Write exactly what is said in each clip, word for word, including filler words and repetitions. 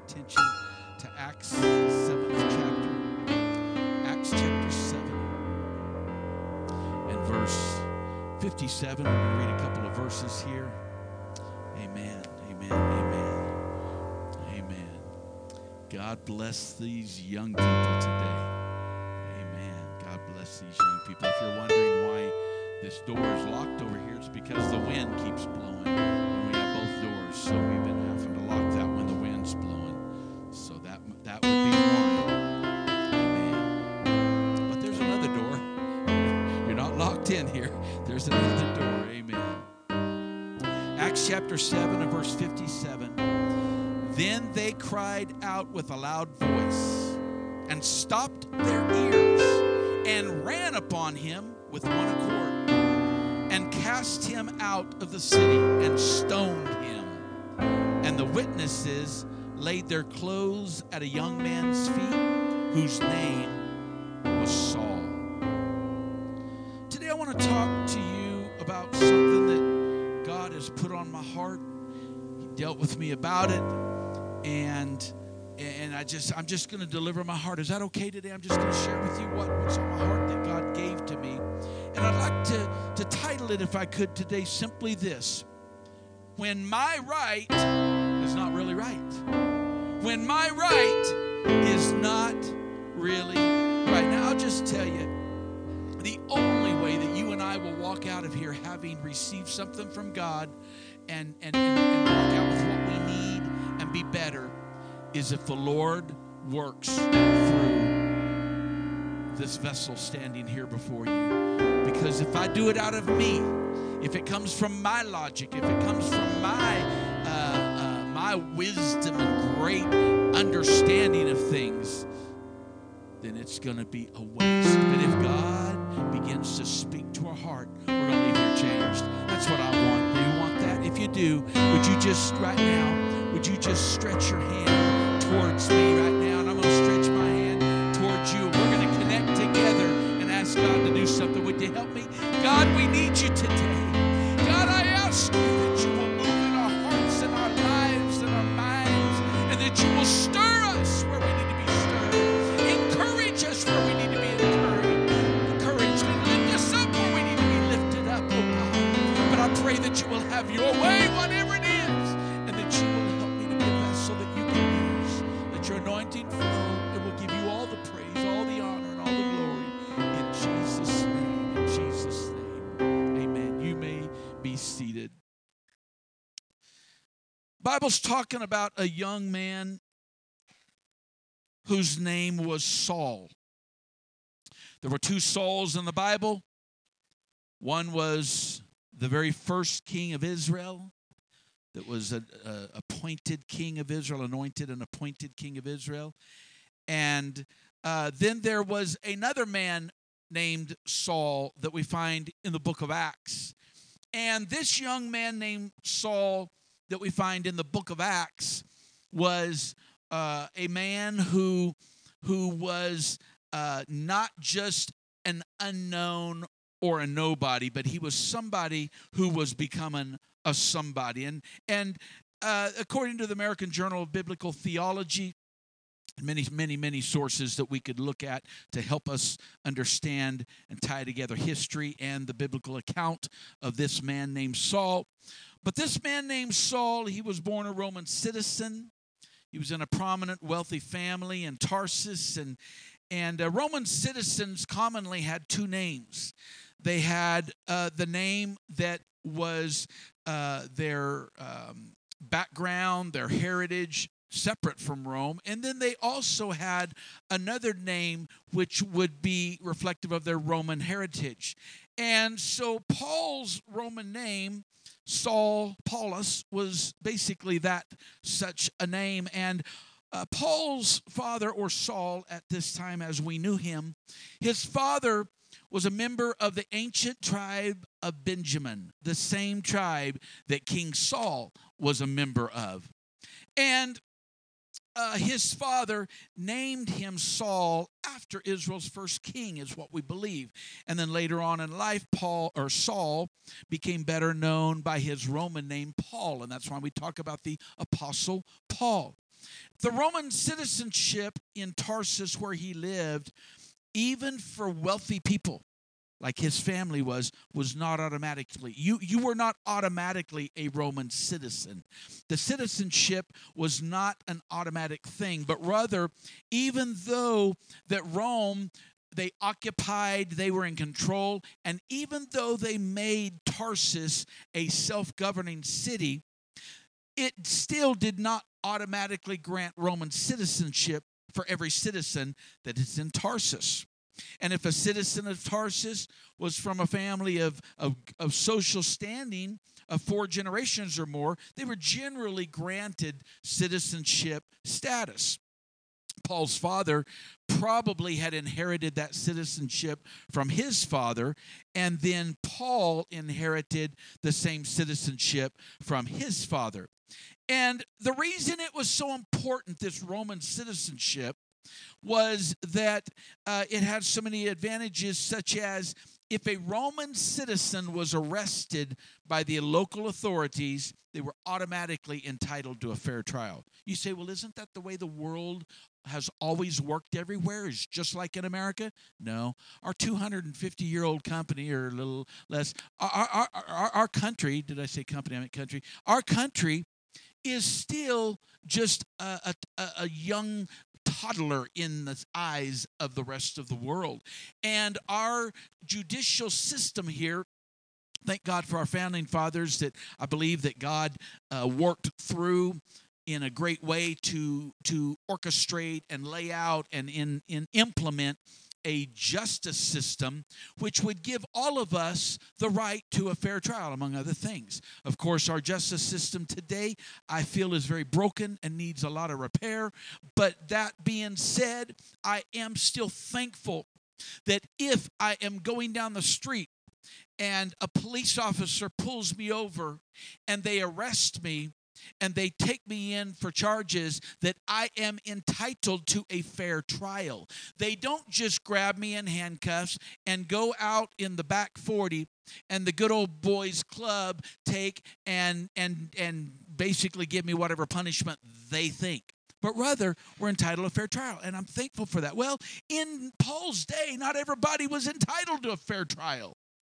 attention to Acts, the seventh chapter. Acts chapter seven and verse fifty-seven. I'm going to read a couple of verses here. Amen, amen, amen, amen. God bless these young people today. Amen. God bless these young people. If you're wondering why this door is locked over here, it's because the wind keeps blowing. And we have both doors, so we've been having to lock that when the wind's blowing. So that that would be why. Amen. But there's another door. You're not locked in here. There's another door. Amen. Acts chapter seven and verse fifty-seven. Then they cried out with a loud voice and stopped their ears and ran upon him with one accord and cast him out of the city and stoned him. And the witnesses laid their clothes at a young man's feet whose name was Saul. Today I want to talk to you about something that God has put on my heart. He dealt with me about it. And and I just I'm just going to deliver my heart. Is that okay today? I'm just going to share with you what, what's on my heart that God gave to me. And I'd like to, to title it, if I could today, simply this: when my right is not really right. When my right is not really right. Now I'll just tell you, the only way that you and I will walk out of here having received something from God and, and, and, and walk out with what we need and be better is if the Lord works through this vessel standing here before you. Because if I do it out of me, if it comes from my logic, if it comes from my uh, uh, my wisdom and great understanding of things, then it's going to be a waste. But if God begins to speak to our heart, we're going to leave here changed. That's what I want. Do you want that? If you do, would you just right now, would you just stretch your hand towards me right now? And I'm going to stretch my hand towards you. We're going to connect together and ask God to do something. Would you help me? God, we need you today. God, I ask you that you will move in our hearts and our lives and our minds, and that you will stir us where we need to be stirred. Encourage us where we need to be encouraged. Encouraged and lift us up where we need to be lifted up, oh God. But I pray that you will have your way, whatever it is, and that you will help me to be a vessel that you can use. Let your anointing flow. It will give you all the praise, all the honor, and all the glory. In Jesus' name, in Jesus' name. Amen. You may be seated. Bible's talking about a young man whose name was Saul. There were two Sauls in the Bible. One was the very first king of Israel that was an appointed king of Israel, anointed and appointed king of Israel. And uh, then there was another man named Saul that we find in the book of Acts. And this young man named Saul that we find in the book of Acts was uh, a man who, who was uh, not just an unknown or a nobody, but he was somebody who was becoming a somebody. And, and uh, according to the American Journal of Biblical Theology, many, many, many sources that we could look at to help us understand and tie together history and the biblical account of this man named Saul. But this man named Saul, he was born a Roman citizen. He was in a prominent, wealthy family in Tarsus. And, and uh, Roman citizens commonly had two names. They had uh, the name that was uh, their um, background, their heritage, separate from Rome. And then they also had another name which would be reflective of their Roman heritage. And so Paul's Roman name, Saul Paulus, was basically that, such a name. And uh, Paul's father, or Saul at this time as we knew him, his father was a member of the ancient tribe of Benjamin, the same tribe that King Saul was a member of. And Uh, his father named him Saul after Israel's first king, is what we believe. And then later on in life, Paul or Saul became better known by his Roman name Paul, and that's why we talk about the Apostle Paul. The Roman citizenship in Tarsus, where he lived, even for wealthy people, like his family was, was not automatically. You, you were not automatically a Roman citizen. The citizenship was not an automatic thing, but rather, even though that Rome, they occupied, they were in control, and even though they made Tarsus a self-governing city, it still did not automatically grant Roman citizenship for every citizen that is in Tarsus. And if a citizen of Tarsus was from a family of, of, of social standing of four generations or more, they were generally granted citizenship status. Paul's father probably had inherited that citizenship from his father, and then Paul inherited the same citizenship from his father. And the reason it was so important, this Roman citizenship, was that uh, it had so many advantages, such as if a Roman citizen was arrested by the local authorities, they were automatically entitled to a fair trial. You say, well, isn't that the way the world has always worked everywhere? Is just like in America? No. Our two hundred fifty-year-old company, or a little less, our, our, our, our country, did I say company? I meant country. Our country is still just a, a, a young toddler in the eyes of the rest of the world. And our judicial system here, thank God for our founding fathers that I believe that God uh, worked through in a great way to, to orchestrate and lay out and in, in implement a justice system which would give all of us the right to a fair trial, among other things. Of course, our justice system today, I feel, is very broken and needs a lot of repair. But that being said, I am still thankful that if I am going down the street and a police officer pulls me over and they arrest me, and they take me in for charges, that I am entitled to a fair trial. They don't just grab me in handcuffs and go out in the back forty and the good old boys club take and and and basically give me whatever punishment they think. But rather, we're entitled to a fair trial, and I'm thankful for that. Well, in Paul's day, not everybody was entitled to a fair trial.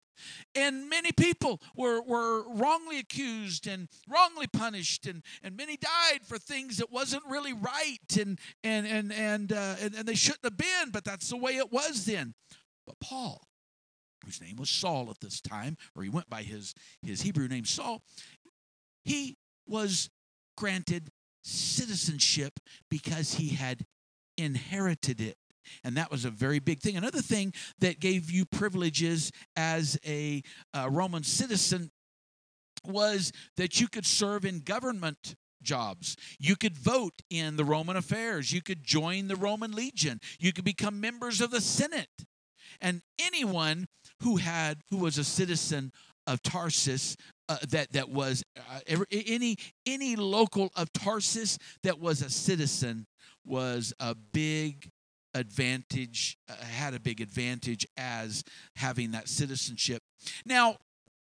And many people were, were wrongly accused and wrongly punished, and, and many died for things that wasn't really right, and and and and, uh, and and they shouldn't have been, but that's the way it was then. But Paul, whose name was Saul at this time, or he went by his, his Hebrew name Saul, he was granted citizenship because he had inherited it. And that was a very big thing. Another thing that gave you privileges as a uh, Roman citizen was that you could serve in government jobs. You could vote in the Roman affairs. You could join the Roman Legion. You could become members of the Senate. And anyone who had who was a citizen of Tarsus, uh, that that was uh, any any local of Tarsus that was a citizen was a big advantage, uh, had a big advantage as having that citizenship. Now,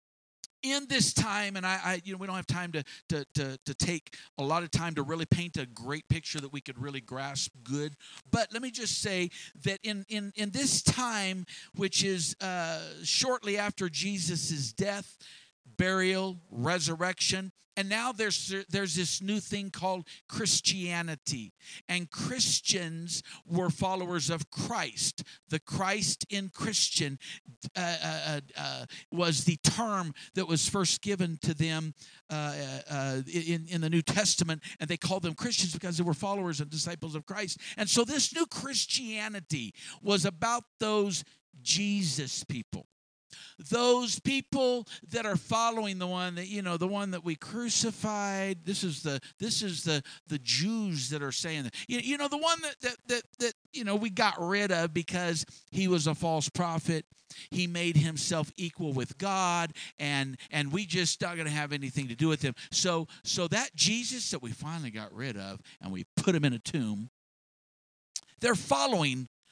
in this time, and I, I you know, we don't have time to, to to to take a lot of time to really paint a great picture that we could really grasp good. But let me just say that in in in this time, which is uh, shortly after Jesus' death, burial, resurrection, and now there's there's this new thing called Christianity. And Christians were followers of Christ. The Christ in Christian uh, uh, uh, was the term that was first given to them uh, uh, in, in the New Testament, and they called them Christians because they were followers and disciples of Christ. And so this new Christianity was about those Jesus people. Those people that are following the one that, you know, the one that we crucified. This is the this is the the Jews that are saying that. You, you know, the one that, that that that you know we got rid of because he was a false prophet. He made himself equal with God, and and we just not going to have anything to do with him. So so that Jesus that we finally got rid of and we put him in a tomb, they're following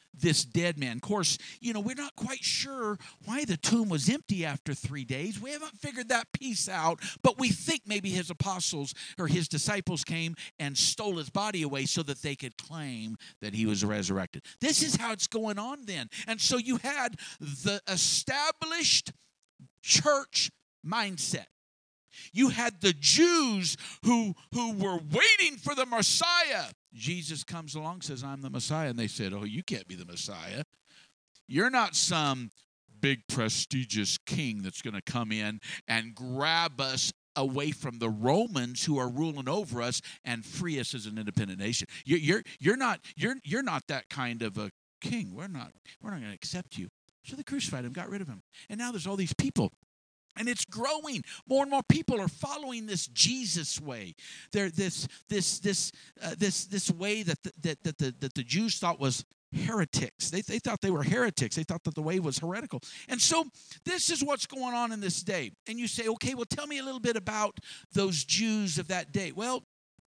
this dead man. Of course, you know, we're not quite sure why the tomb was empty after three days. We haven't figured that piece out, but we think maybe his apostles or his disciples came and stole his body away so that they could claim that he was resurrected. This is how it's going on then. And so you had the established church mindset. You had the Jews who, who were waiting for the Messiah. Jesus comes along and says, I'm the Messiah. And they said, oh, you can't be the Messiah. You're not some big prestigious king that's going to come in and grab us away from the Romans who are ruling over us and free us as an independent nation. You're, you're, you're, not, you're, you're not that kind of a king. We're not, we're not going to accept you. So they crucified him, got rid of him. And now there's all these people. And it's growing. More and more people are following this Jesus way. They're this this this uh, this this way that the, that that the that the Jews thought was heretics. They they thought they were heretics. They thought that the way was heretical. And so this is what's going on in this day. And you say, okay, well, tell me a little bit about those Jews of that day. Well,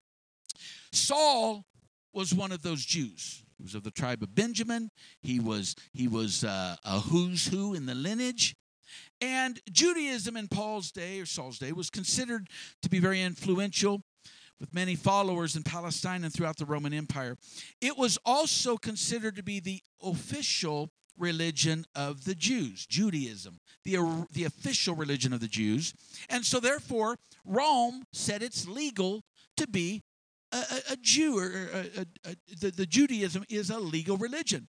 Saul was one of those Jews. He was of the tribe of Benjamin. He was he was uh, a who's who in the lineage. And Judaism in Paul's day, or Saul's day, was considered to be very influential with many followers in Palestine and throughout the Roman Empire. It was also considered to be the official religion of the Jews, Judaism, the, the official religion of the Jews. And so therefore, Rome said it's legal to be a, a, a Jew, or a, a, a, the, the Judaism is a legal religion.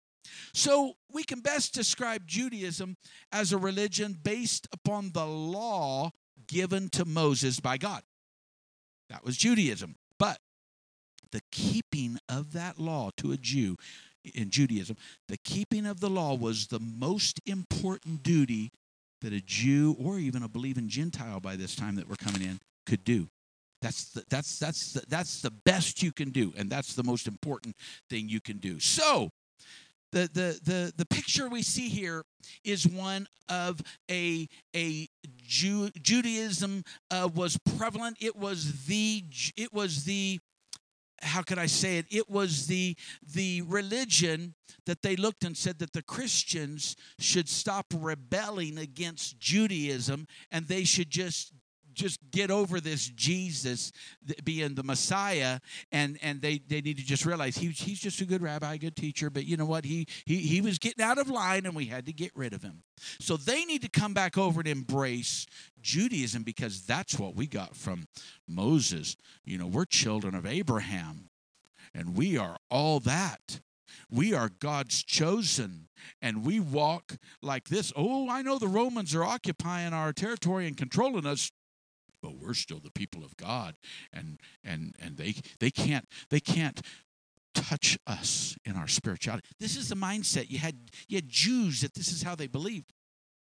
So we can best describe Judaism as a religion based upon the law given to Moses by God. That was Judaism. But the keeping of that law to a Jew in Judaism, the keeping of the law was the most important duty that a Jew or even a believing Gentile by this time that we're coming in could do. That's the, that's that's the, that's the best you can do, and that's the most important thing you can do. So The, the the the picture we see here is one of a a Jew, Judaism uh, was prevalent. It was the it was the how could I say it? It was the the religion that they looked and said that the Christians should stop rebelling against Judaism and they should just just get over this Jesus being the Messiah, and and they, they need to just realize he, he's just a good rabbi, a good teacher, but you know what? He, he he was getting out of line, and we had to get rid of him. So they need to come back over and embrace Judaism, because that's what we got from Moses. You know, we're children of Abraham, and we are all that. We are God's chosen, and we walk like this. Oh, I know the Romans are occupying our territory and controlling us, but we're still the people of God, and and and they they can't they can't touch us in our spirituality. This is the mindset. You had you had Jews that this is how they believed.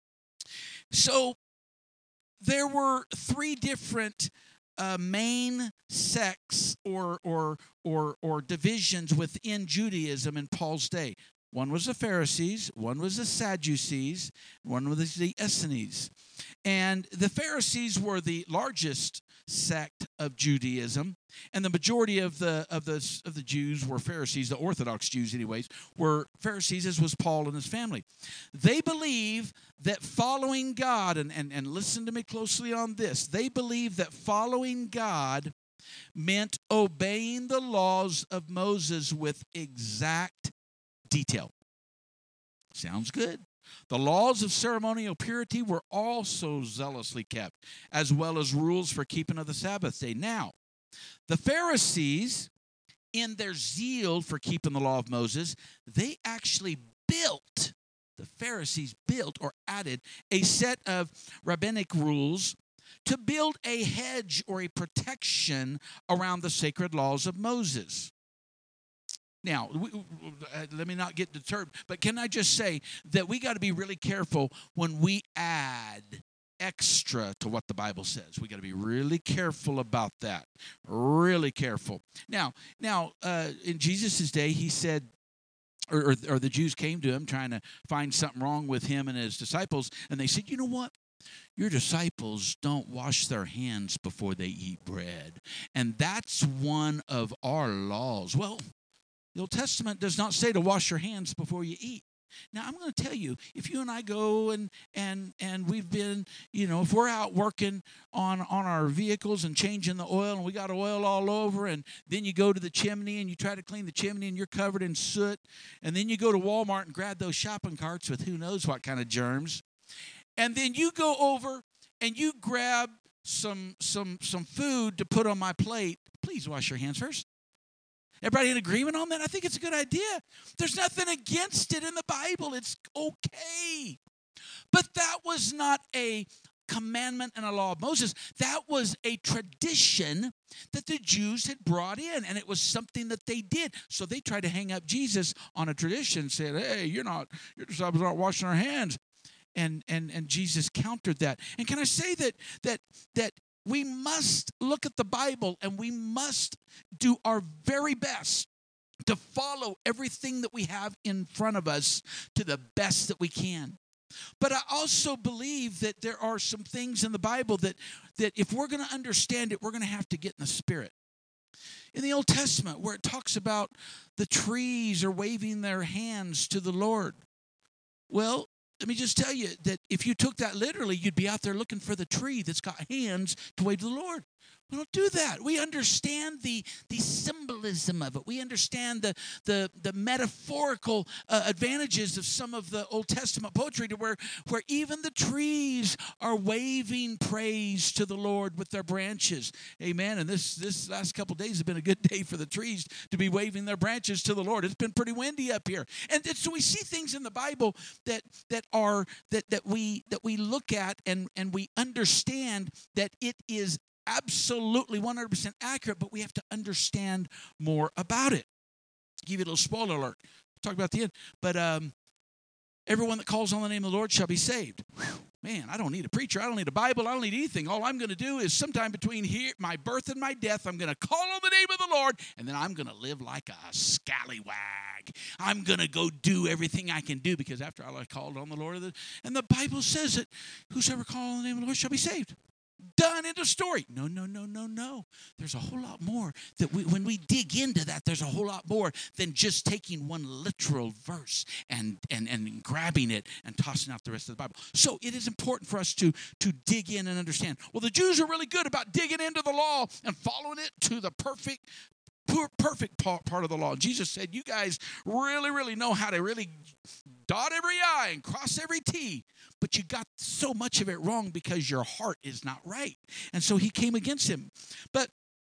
So there were three different uh, main sects or or or or divisions within Judaism in Paul's day. One was the Pharisees, one was the Sadducees, one was the Essenes. And the Pharisees were the largest sect of Judaism, and the majority of the of the of the Jews were Pharisees. The Orthodox Jews, anyways, were Pharisees, as was Paul and his family. They believe that following God, and, and, and listen to me closely on this, they believe that following God meant obeying the laws of Moses with exact detail. Sounds good. The laws of ceremonial purity were also zealously kept, as well as rules for keeping of the Sabbath day. Now, the Pharisees, in their zeal for keeping the law of Moses, they actually built, the Pharisees built or added a set of rabbinic rules to build a hedge or a protection around the sacred laws of Moses. Now, we, uh, let me not get deterred, but can I just say that we got to be really careful when we add extra to what the Bible says. We got to be really careful about that. Really careful. Now, now uh, in Jesus' day, he said, or, or, or the Jews came to him trying to find something wrong with him and his disciples, and they said, you know what? Your disciples don't wash their hands before they eat bread. And that's one of our laws. Well, The Old Testament does not say to wash your hands before you eat. Now, I'm going to tell you, if you and I go and and and we've been, you know, if we're out working on, on our vehicles and changing the oil and we got oil all over, and then you go to the chimney and you try to clean the chimney and you're covered in soot, and then you go to Walmart and grab those shopping carts with who knows what kind of germs, and then you go over and you grab some some some food to put on my plate. Please wash your hands first. Everybody in agreement on that? I think it's a good idea. There's nothing against it in the Bible. It's okay. But that was not a commandment and a law of Moses. That was a tradition that the Jews had brought in, and it was something that they did. So they tried to hang up Jesus on a tradition, saying, hey, you're not, your disciples aren't washing their hands. And and and Jesus countered that. And can I say that that that we must look at the Bible and we must do our very best to follow everything that we have in front of us to the best that we can. But I also believe that there are some things in the Bible that, that if we're going to understand it, we're going to have to get in the Spirit. In the Old Testament, where it talks about the trees are waving their hands to the Lord. Well, let me just tell you that if you took that literally, you'd be out there looking for the tree that's got hands to wave to the Lord. We don't do that. We understand the, the symbolism of it. We understand the, the, the metaphorical uh, advantages of some of the Old Testament poetry to where, where even the trees are waving praise to the Lord with their branches. Amen. And this, this last couple of days have been a good day for the trees to be waving their branches to the Lord. It's been pretty windy up here. And, and so we see things in the Bible that that are that that we that we look at and, and we understand that it is absolutely one hundred percent accurate, but we have to understand more about it. I'll give you a little spoiler alert. We'll talk about the end. But um, everyone that calls on the name of the Lord shall be saved. Whew, man, I don't need a preacher. I don't need a Bible. I don't need anything. All I'm going to do is sometime between here, my birth and my death, I'm going to call on the name of the Lord, and then I'm going to live like a scallywag. I'm going to go do everything I can do because after all, I called on the Lord. And the Bible says that whosoever calls on the name of the Lord shall be saved. Done, end of story. No, no, no, no, no. There's a whole lot more that we, when we dig into that, there's a whole lot more than just taking one literal verse and, and, and grabbing it and tossing out the rest of the Bible. So it is important for us to, to dig in and understand. Well, the Jews are really good about digging into the law and following it to the perfect perfect part of the law. Jesus said, you guys really, really know how to really dot every I and cross every T, but you got so much of it wrong because your heart is not right. And so he came against him. But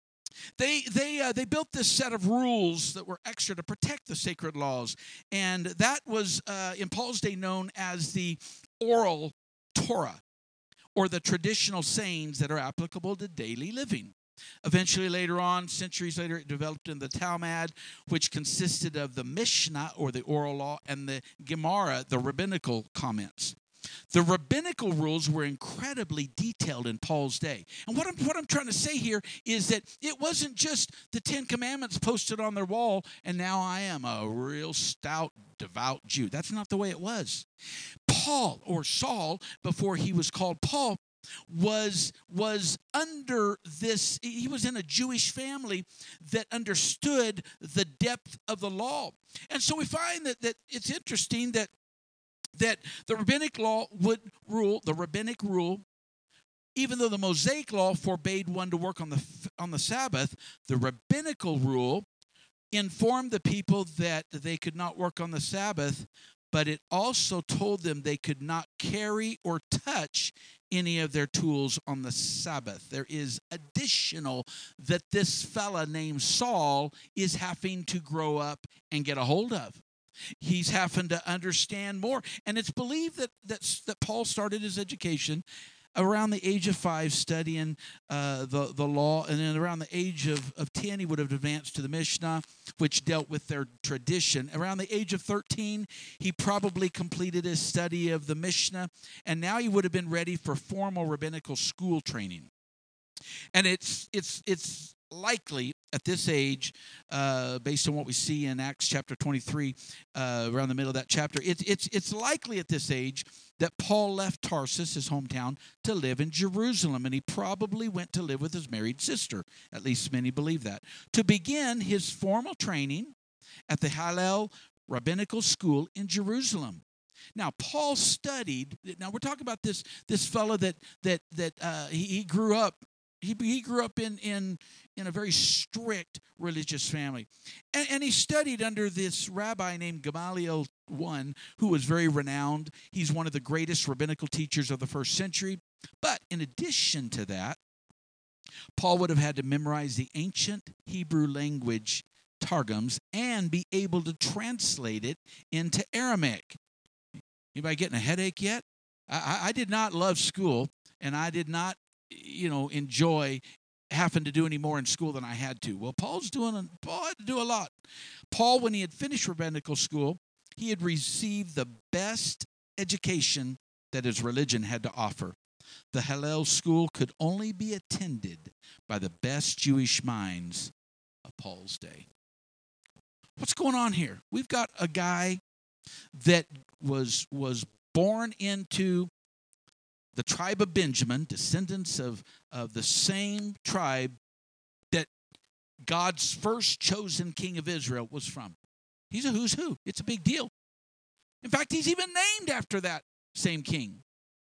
they they uh, they built this set of rules that were extra to protect the sacred laws, and that was uh, in Paul's day known as the oral Torah, or the traditional sayings that are applicable to daily living. Eventually, later on, centuries later, it developed in the Talmud, which consisted of the Mishnah, or the oral law, and the Gemara, the rabbinical comments. The rabbinical rules were incredibly detailed in Paul's day. And what I'm, what I'm trying to say here is that it wasn't just the Ten Commandments posted on their wall, and now I am a real stout, devout Jew. That's not the way it was. Paul, or Saul, before he was called Paul, was was under this, he was in a Jewish family that understood the depth of the law. And so we find that, that it's interesting that that the rabbinic law would rule, the rabbinic rule, even though the Mosaic law forbade one to work on the on the Sabbath, the rabbinical rule informed the people that they could not work on the Sabbath, but it also told them they could not carry or touch any of their tools on the Sabbath. There is additional that this fella named Saul is having to grow up and get a hold of. He's having to understand more. And it's believed that, that, that Paul started his education around the age of five, studying uh, the, the law. And then around the age of, of ten, he would have advanced to the Mishnah, which dealt with their tradition. Around the age of thirteen, he probably completed his study of the Mishnah. And now he would have been ready for formal rabbinical school training. And it's it's it's likely at this age, uh, based on what we see in Acts chapter twenty-three, uh, around the middle of that chapter, it's it's it's likely at this age that Paul left Tarsus, his hometown, to live in Jerusalem, and he probably went to live with his married sister. At least many believe that. To begin his formal training at the Hillel Rabbinical School in Jerusalem. Now, Paul studied. Now, we're talking about this this fellow that that that uh, he, he grew up. He he grew up in in in a very strict religious family, and, and he studied under this rabbi named Gamaliel I, who was very renowned. He's one of the greatest rabbinical teachers of the first century. But in addition to that, Paul would have had to memorize the ancient Hebrew language Targums and be able to translate it into Aramaic. Anybody getting a headache yet? I, I did not love school, and I did not, you know, enjoy having to do any more in school than I had to. Well, Paul's doing, Paul had to do a lot. Paul, when he had finished rabbinical school, he had received the best education that his religion had to offer. The Hillel school could only be attended by the best Jewish minds of Paul's day. What's going on here? We've got a guy that was was born into the tribe of Benjamin, descendants of, of the same tribe that God's first chosen king of Israel was from. He's a who's who. It's a big deal. In fact, he's even named after that same king.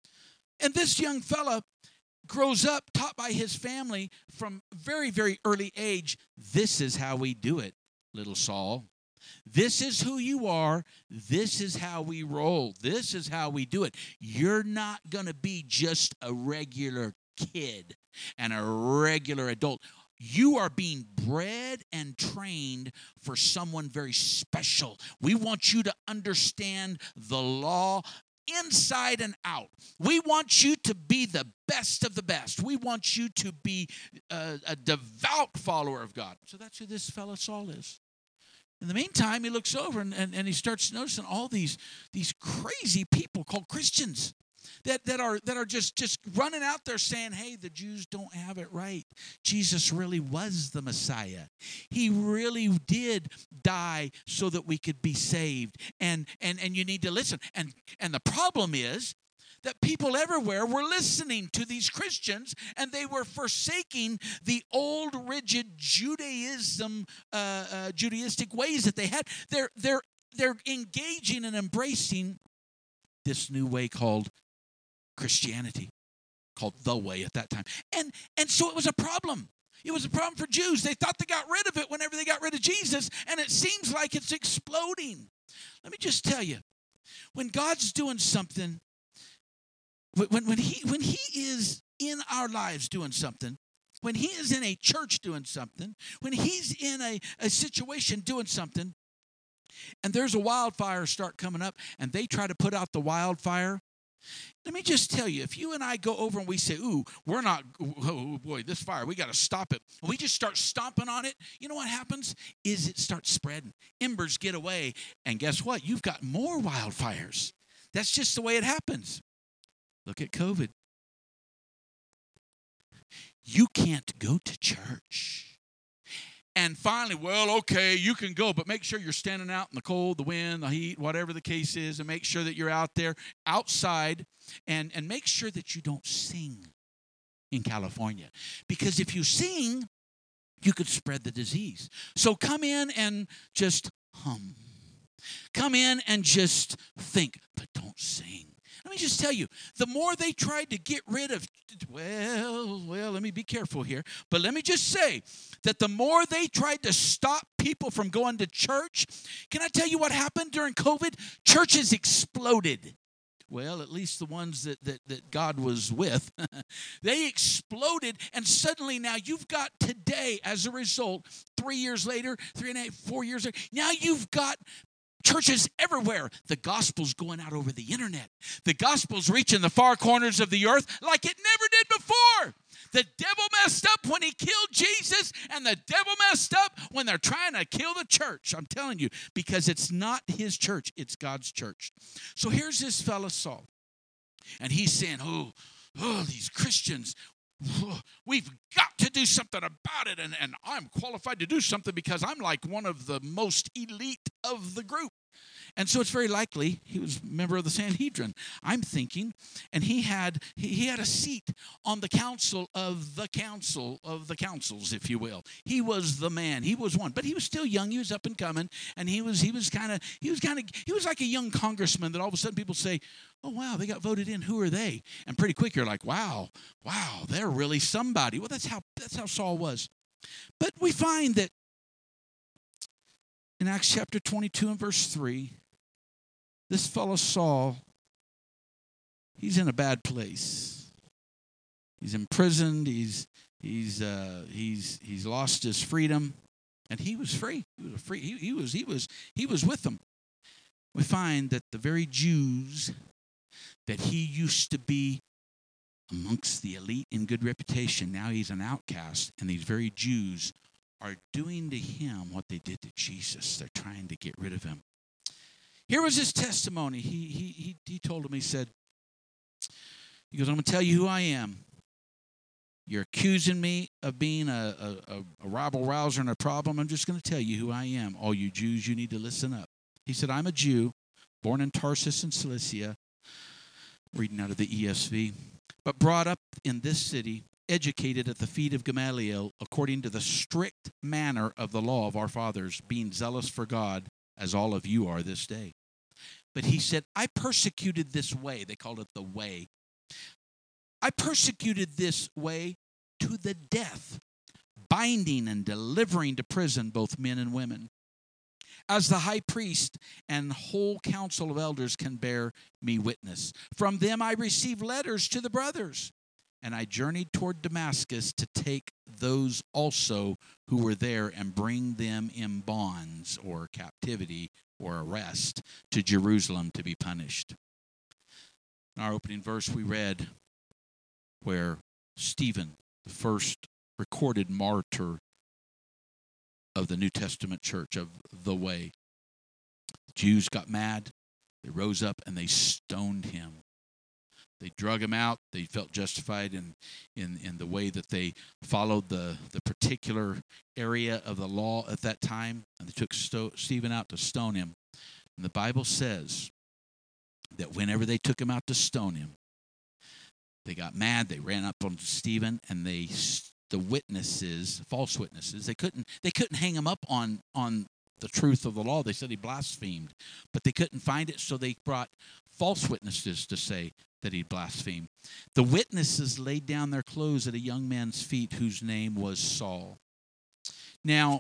And this young fella grows up, taught by his family from very, very early age. This is how we do it, little Saul. This is who you are. This is how we roll. This is how we do it. You're not going to be just a regular kid and a regular adult. You are being bred and trained for someone very special. We want you to understand the law inside and out. We want you to be the best of the best. We want you to be a, a devout follower of God. So that's who this fellow Saul is. In the meantime, he looks over and, and, and he starts noticing all these, these crazy people called Christians that, that are that are just, just running out there saying, hey, the Jews don't have it right. Jesus really was the Messiah. He really did die so that we could be saved. And and and you need to listen. And and the problem is that people everywhere were listening to these Christians, and they were forsaking the old rigid Judaism, uh, uh, Judaistic ways that they had. They're they're they're engaging and embracing this new way called Christianity, called the way at that time, and and so it was a problem. It was a problem for Jews. They thought they got rid of it whenever they got rid of Jesus, and it seems like it's exploding. Let me just tell you, when God's doing something. When, when, he, when he is in our lives doing something, when he is in a church doing something, when he's in a, a situation doing something, and there's a wildfire start coming up, and they try to put out the wildfire, let me just tell you, if you and I go over and we say, ooh, we're not, oh boy, this fire, we got to stop it. And we just start stomping on it, you know what happens? Is it starts spreading. Embers get away, and guess what? You've got more wildfires. That's just the way it happens. Look at COVID. You can't go to church. And finally, well, okay, you can go, but make sure you're standing out in the cold, the wind, the heat, whatever the case is, and make sure that you're out there outside, and, and make sure that you don't sing in California. Because if you sing, you could spread the disease. So come in and just hum. Come in and just think, but don't sing. Let me just tell you, the more they tried to get rid of, well, well, let me be careful here, but let me just say that the more they tried to stop people from going to church, can I tell you what happened during COVID? Churches exploded. Well, at least the ones that, that, that God was with, they exploded, and suddenly now you've got today, as a result, three years later, three and a half, four years later, now you've got churches everywhere. The gospel's going out over the internet. The gospel's reaching the far corners of the earth like it never did before. The devil messed up when he killed Jesus, and the devil messed up when they're trying to kill the church. I'm telling you, because it's not his church, it's God's church. So here's this fella Saul, and he's saying, oh, oh, these Christians, we've got to do something about it, and, and I'm qualified to do something because I'm like one of the most elite of the group. And so it's very likely he was a member of the Sanhedrin, I'm thinking, and he had he, he had a seat on the council of the council of the councils, if you will. He was the man. He was one, but he was still young. He was up and coming, and he was he was kind of he was kind of he was like a young congressman that all of a sudden people say, "Oh wow, they got voted in. Who are they?" And pretty quick you're like, "Wow, wow, they're really somebody." Well, that's how that's how Saul was. But we find that in Acts chapter twenty-two and verse three. This fellow Saul, he's in a bad place. He's imprisoned. He's he's uh, he's he's lost his freedom, and he was free. He was a free. He, he was he was he was with them. We find that the very Jews that he used to be amongst the elite in good reputation, now he's an outcast, and these very Jews are doing to him what they did to Jesus. They're trying to get rid of him. Here was his testimony. He he he he told him, he said, he goes, "I'm going to tell you who I am. You're accusing me of being a, a, a rabble rouser and a problem. I'm just going to tell you who I am. All you Jews, you need to listen up." He said, "I'm a Jew, born in Tarsus in Cilicia," reading out of the E S V, "but brought up in this city, educated at the feet of Gamaliel, according to the strict manner of the law of our fathers, being zealous for God, as all of you are this day. But he said, I persecuted this way." They called it the way. "I persecuted this way to the death, binding and delivering to prison both men and women. As the high priest and whole council of elders can bear me witness. From them I received letters to the brothers, and I journeyed toward Damascus to take those also who were there and bring them in bonds," or captivity or arrest, "to Jerusalem to be punished." In our opening verse we read where Stephen, the first recorded martyr of the New Testament church, of the way, the Jews got mad. They rose up and they stoned him. They drug him out. They felt justified in, in, in the way that they followed the, the particular area of the law at that time. And they took Sto- Stephen out to stone him. And the Bible says that whenever they took him out to stone him, they got mad. They ran up on Stephen, and they the witnesses, false witnesses, they couldn't they couldn't hang him up on on the truth of the law. They said he blasphemed, but they couldn't find it, so they brought false witnesses to say that he blasphemed. The witnesses laid down their clothes at a young man's feet whose name was Saul. Now,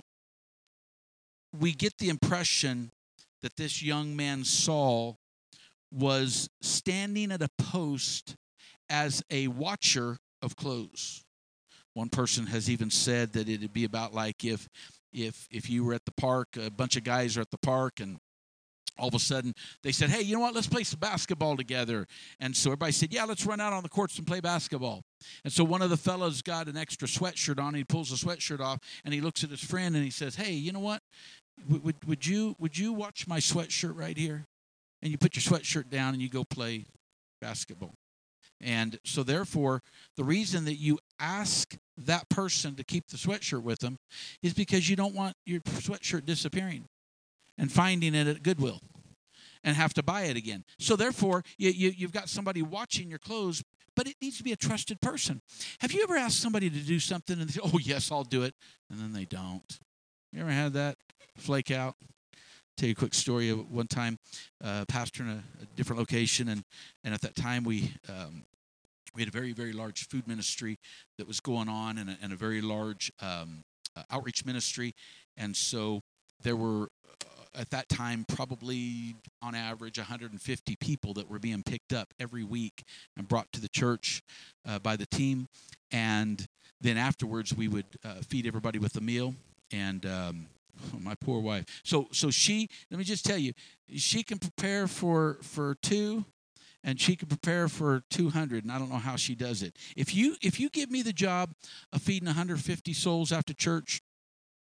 we get the impression that this young man Saul was standing at a post as a watcher of clothes. One person has even said that it'd be about like if if if you were at the park, a bunch of guys are at the park, and all of a sudden they said, "Hey, you know what, let's play some basketball together." And so everybody said, "Yeah, let's run out on the courts and play basketball." And so one of the fellows got an extra sweatshirt on. He pulls the sweatshirt off, and he looks at his friend, and he says, "Hey, you know what? Would, would, would you would you watch my sweatshirt right here?" And you put your sweatshirt down, and you go play basketball. And so therefore, the reason that you ask that person to keep the sweatshirt with them is because you don't want your sweatshirt disappearing and finding it at Goodwill and have to buy it again. So therefore, you, you, you've got somebody watching your clothes, but it needs to be a trusted person. Have you ever asked somebody to do something and they say, "Oh, yes, I'll do it," and then they don't? You ever had that flake out? Tell you a quick story of one time, uh, pastor in a, a different location, and, and at that time we um, we had a very, very large food ministry that was going on, and a, and a very large um, uh, outreach ministry, and so there were, uh, at that time, probably on average one hundred fifty people that were being picked up every week and brought to the church uh, by the team, and then afterwards we would uh, feed everybody with a meal, and um, oh, my poor wife. So so she, let me just tell you, she can prepare for, for two, and she can prepare for two hundred, and I don't know how she does it. If you if you give me the job of feeding one hundred fifty souls after church,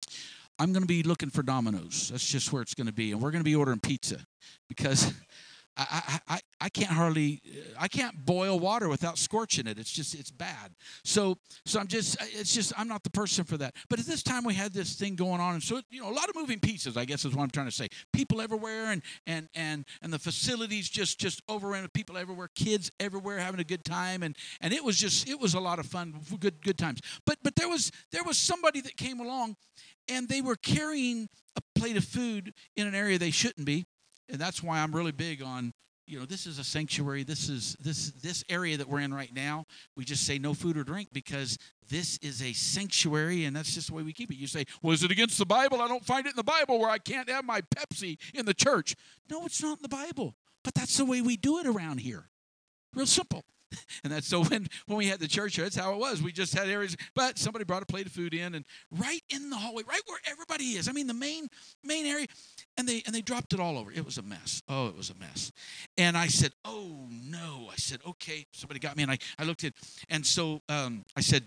I'm going to be looking for Domino's. That's just where it's going to be, and we're going to be ordering pizza because I, I, I, I can't hardly, I can't boil water without scorching it. It's just, it's bad. So, so I'm just, it's just, I'm not the person for that. But at this time we had this thing going on. And so, you know, a lot of moving pieces, I guess is what I'm trying to say. People everywhere and, and, and, and the facilities just, just overran with people everywhere, kids everywhere having a good time. And, and it was just, it was a lot of fun, good, good times. But, but there was, there was somebody that came along and they were carrying a plate of food in an area they shouldn't be. And that's why I'm really big on, you know, this is a sanctuary. This is this this area that we're in right now. We just say no food or drink because this is a sanctuary, and that's just the way we keep it. You say, well, is it against the Bible? I don't find it in the Bible where I can't have my Pepsi in the church. No, it's not in the Bible, but that's the way we do it around here. Real simple. And that's so when, when we had the church, that's how it was. We just had areas, but somebody brought a plate of food in, and right in the hallway, right where everybody is. I mean, the main main area, and they and they dropped it all over. It was a mess. Oh, it was a mess. And I said, oh no. I said, okay. Somebody got me, and I I looked at, and so um, I said,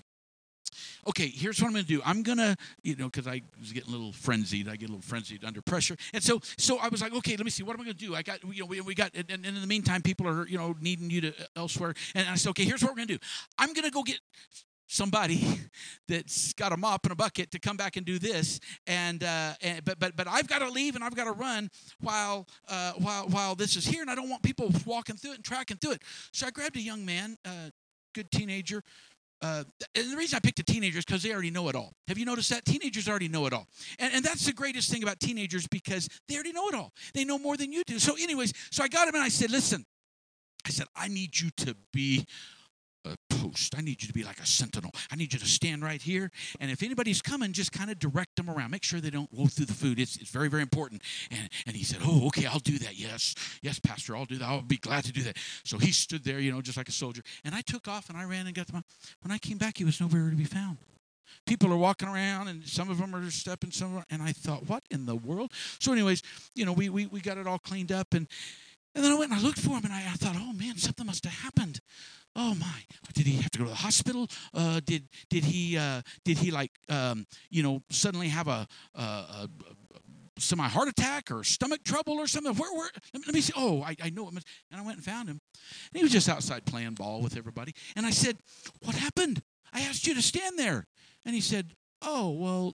okay, here's what I'm going to do. I'm going to, you know, because I was getting a little frenzied. I get a little frenzied under pressure. And so so I was like, okay, let me see. What am I going to do? I got, you know, we, we got, and, and in the meantime, people are, you know, needing you to elsewhere. And I said, okay, here's what we're going to do. I'm going to go get somebody that's got a mop and a bucket to come back and do this. And, uh, and but but but I've got to leave and I've got to run while uh, while while this is here. And I don't want people walking through it and tracking through it. So I grabbed a young man, uh, good teenager. Uh, and the reason I picked a teenager is because they already know it all. Have you noticed that? Teenagers already know it all. And, and that's the greatest thing about teenagers because they already know it all. They know more than you do. So anyways, so I got him and I said, listen, I said, I need you to be a post. I need you to be like a sentinel. I need you to stand right here. And if anybody's coming, just kind of direct them around. Make sure they don't go through the food. It's, it's very, very important. And, and he said, oh, okay, I'll do that. Yes, yes, Pastor, I'll do that. I'll be glad to do that. So he stood there, you know, just like a soldier. And I took off and I ran and got them. When I came back, he was nowhere to be found. People are walking around, and some of them are stepping somewhere. And I thought, what in the world? So anyways, you know, we we, we got it all cleaned up. And, and then I went and I looked for him, and I, I thought, oh, man, something must have happened. Oh my! Did he have to go to the hospital? Uh, did did he uh, did he like um, you know suddenly have a, a, a, a semi heart attack or stomach trouble or something? Where where? Let me, let me see. Oh, I, I know it. And I went and found him. And he was just outside playing ball with everybody. And I said, "What happened? I asked you to stand there." And he said, "Oh well,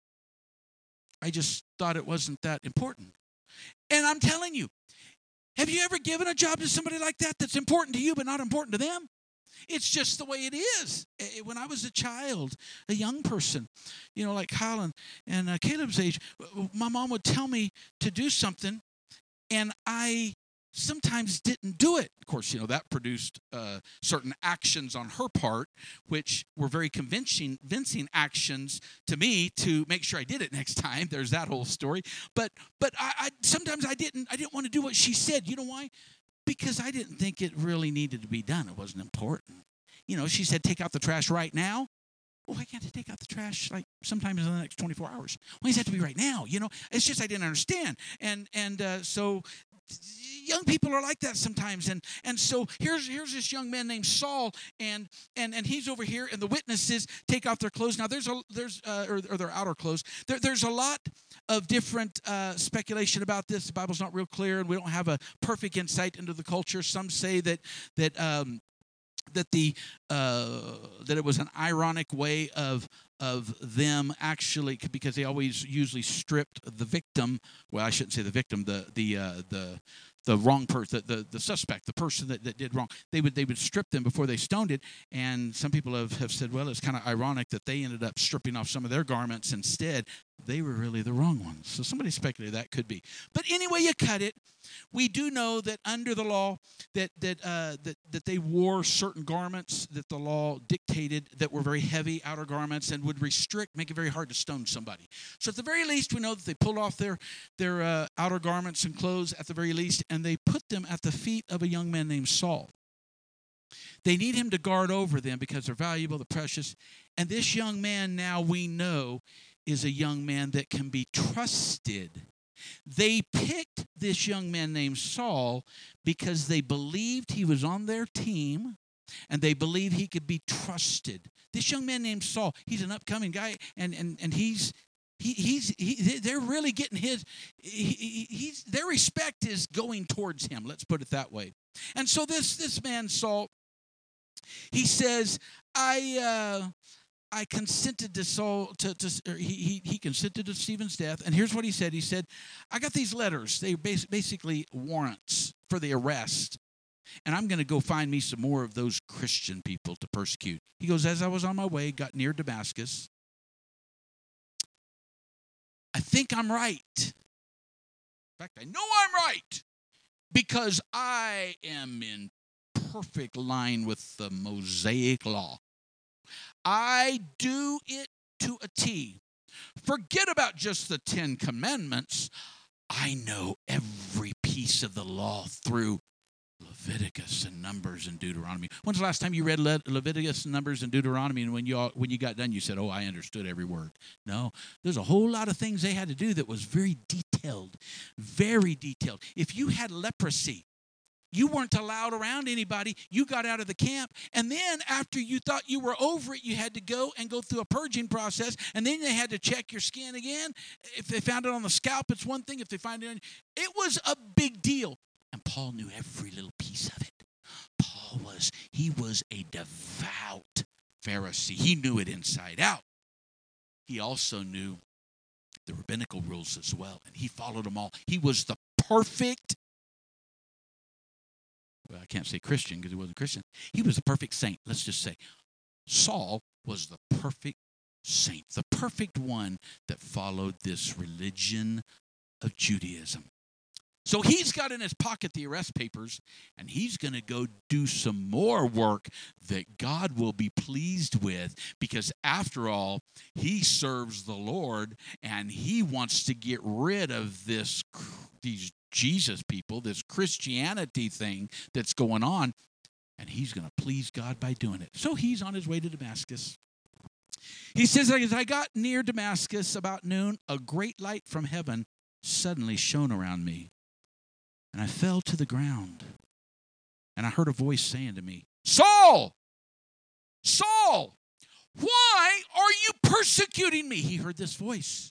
I just thought it wasn't that important." And I'm telling you, have you ever given a job to somebody like that that's important to you but not important to them? It's just the way it is. When I was a child, a young person, you know, like Kyle and, and uh, Caleb's age, my mom would tell me to do something, and I sometimes didn't do it. Of course, you know, that produced uh, certain actions on her part, which were very convincing, convincing actions to me to make sure I did it next time. There's that whole story. But but I, I sometimes I didn't I didn't want to do what she said. You know why? Because I didn't think it really needed to be done. It wasn't important. You know, she said, take out the trash right now. Well, why can't I take out the trash like sometimes in the next twenty-four hours? Why does it have to be right now? You know, it's just I didn't understand. And and uh, so young people are like that sometimes. And and so here's here's this young man named Saul, and and and he's over here, and the witnesses take off their clothes. Now there's a there's uh, or, or their outer clothes. There, there's a lot of different uh, speculation about this. The Bible's not real clear, and we don't have a perfect insight into the culture. Some say that that um, that the uh, that it was an ironic way of of them actually, because they always usually stripped the victim. Well, I shouldn't say the victim. The the uh, the the wrong person, the, the the suspect, the person that, that did wrong. They would they would strip them before they stoned it. And some people have, have said, well, it's kind of ironic that they ended up stripping off some of their garments instead. They were really the wrong ones. So somebody speculated that could be. But anyway, you cut it. We do know that under the law that that uh, that that they wore certain garments that the law dictated that were very heavy outer garments and would restrict, make it very hard to stone somebody. So at the very least, we know that they pulled off their their uh, outer garments and clothes at the very least, and they put them at the feet of a young man named Saul. They need him to guard over them because they're valuable, they're precious. And this young man, now we know, is a young man that can be trusted. They picked this young man named Saul because they believed he was on their team and they believed he could be trusted. This young man named Saul, he's an upcoming guy, and and and he's He, he's he, they're really getting his he, he's their respect is going towards him. Let's put it that way. And so this this man Saul, he says, I uh, I consented to Saul to, to or he, he he consented to Stephen's death. And here's what he said. He said, I got these letters. They basically warrants for the arrest. And I'm going to go find me some more of those Christian people to persecute. He goes, as I was on my way, got near Damascus. I think I'm right. In fact, I know I'm right because I am in perfect line with the Mosaic law. I do it to a T. Forget about just the Ten Commandments. I know every piece of the law through Leviticus and Numbers and Deuteronomy. When's the last time you read Le- Leviticus and Numbers and Deuteronomy, and when you all, when you got done, you said, oh, I understood every word? No, there's a whole lot of things they had to do that was very detailed, very detailed. If you had leprosy, you weren't allowed around anybody. You got out of the camp, and then after you thought you were over it, you had to go and go through a purging process, and then they had to check your skin again. If they found it on the scalp, it's one thing. If they find it on, it was a big deal. And Paul knew every little piece of it. Paul was, he was a devout Pharisee. He knew it inside out. He also knew the rabbinical rules as well, and he followed them all. He was the perfect, well, I can't say Christian because he wasn't Christian. He was the perfect saint. Let's just say Saul was the perfect saint, the perfect one that followed this religion of Judaism. So he's got in his pocket the arrest papers, and he's going to go do some more work that God will be pleased with, because after all, he serves the Lord, and he wants to get rid of this these Jesus people, this Christianity thing that's going on, and he's going to please God by doing it. So he's on his way to Damascus. He says, as I got near Damascus about noon, a great light from heaven suddenly shone around me. And I fell to the ground, and I heard a voice saying to me, Saul, Saul, why are you persecuting me? He heard this voice.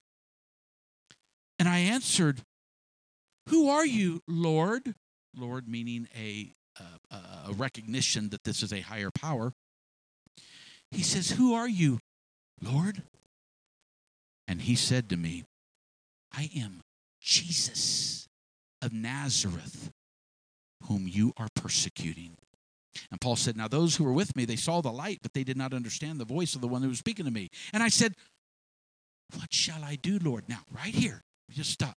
And I answered, who are you, Lord? Lord meaning a, a, a recognition that this is a higher power. He says, who are you, Lord? And he said to me, I am Jesus of Nazareth, whom you are persecuting. And Paul said, now those who were with me, they saw the light, but they did not understand the voice of the one who was speaking to me. And I said, what shall I do, Lord? Now, right here, just stop.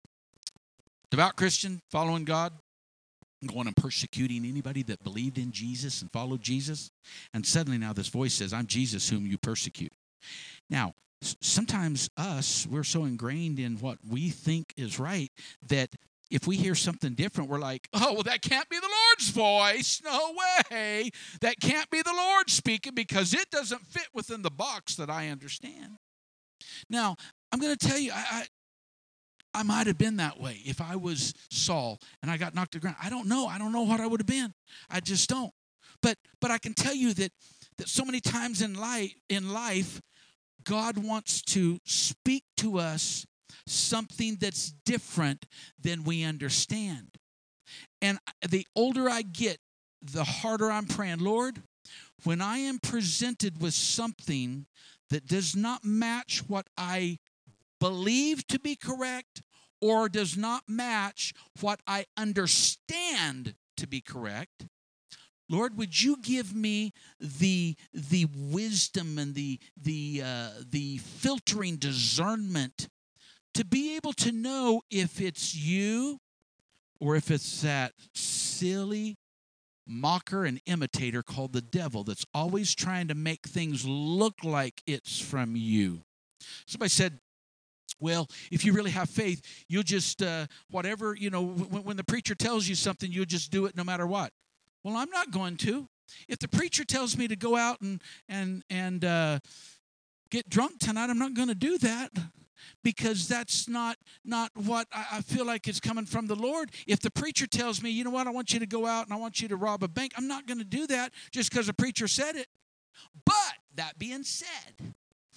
Devout Christian, following God, going and persecuting anybody that believed in Jesus and followed Jesus. And suddenly now this voice says, I'm Jesus whom you persecute. Now, sometimes us, we're so ingrained in what we think is right that if we hear something different, we're like, oh, well, that can't be the Lord's voice. No way. That can't be the Lord speaking because it doesn't fit within the box that I understand. Now, I'm going to tell you, I, I, I might have been that way if I was Saul and I got knocked to the ground. I don't know. I don't know what I would have been. I just don't. But but I can tell you that, that so many times in life, in life, God wants to speak to us something that's different than we understand. And the older I get, the harder I'm praying, Lord, when I am presented with something that does not match what I believe to be correct or does not match what I understand to be correct, Lord, would you give me the the wisdom and the the uh, the filtering discernment to be able to know if it's you or if it's that silly mocker and imitator called the devil that's always trying to make things look like it's from you. Somebody said, well, if you really have faith, you'll just, uh, whatever, you know, when, when the preacher tells you something, you'll just do it no matter what. Well, I'm not going to. If the preacher tells me to go out and, and, and uh, get drunk tonight, I'm not going to do that. Because that's not not what I, I feel like is coming from the Lord. If the preacher tells me, you know what, I want you to go out and I want you to rob a bank, I'm not going to do that just because the preacher said it. But that being said,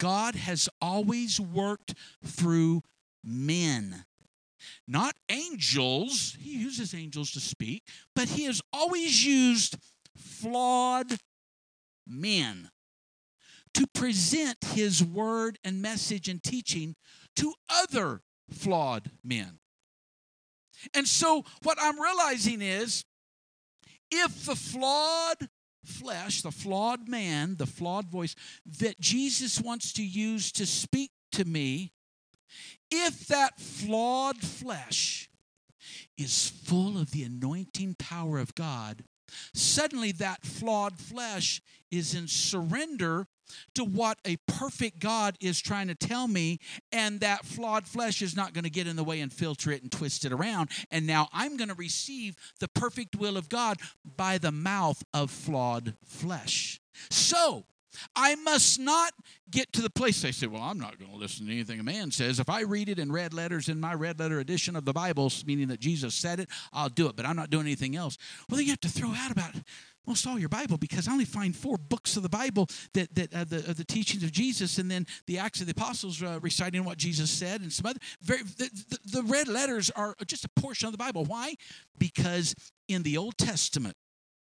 God has always worked through men. Not angels. He uses angels to speak, but he has always used flawed men to present his word and message and teaching to other flawed men. And so what I'm realizing is, if the flawed flesh, the flawed man, the flawed voice that Jesus wants to use to speak to me, if that flawed flesh is full of the anointing power of God, suddenly that flawed flesh is in surrender to what a perfect God is trying to tell me, and that flawed flesh is not going to get in the way and filter it and twist it around. And now I'm going to receive the perfect will of God by the mouth of flawed flesh. So I must not get to the place they say, well, I'm not going to listen to anything a man says. If I read it in red letters in my red letter edition of the Bible, meaning that Jesus said it, I'll do it, but I'm not doing anything else. Well, then you have to throw out about most all your Bible, because I only find four books of the Bible that that uh, the, uh, the teachings of Jesus, and then the Acts of the Apostles uh, reciting what Jesus said, and some other. Very, the, the, the red letters are just a portion of the Bible. Why? Because in the Old Testament,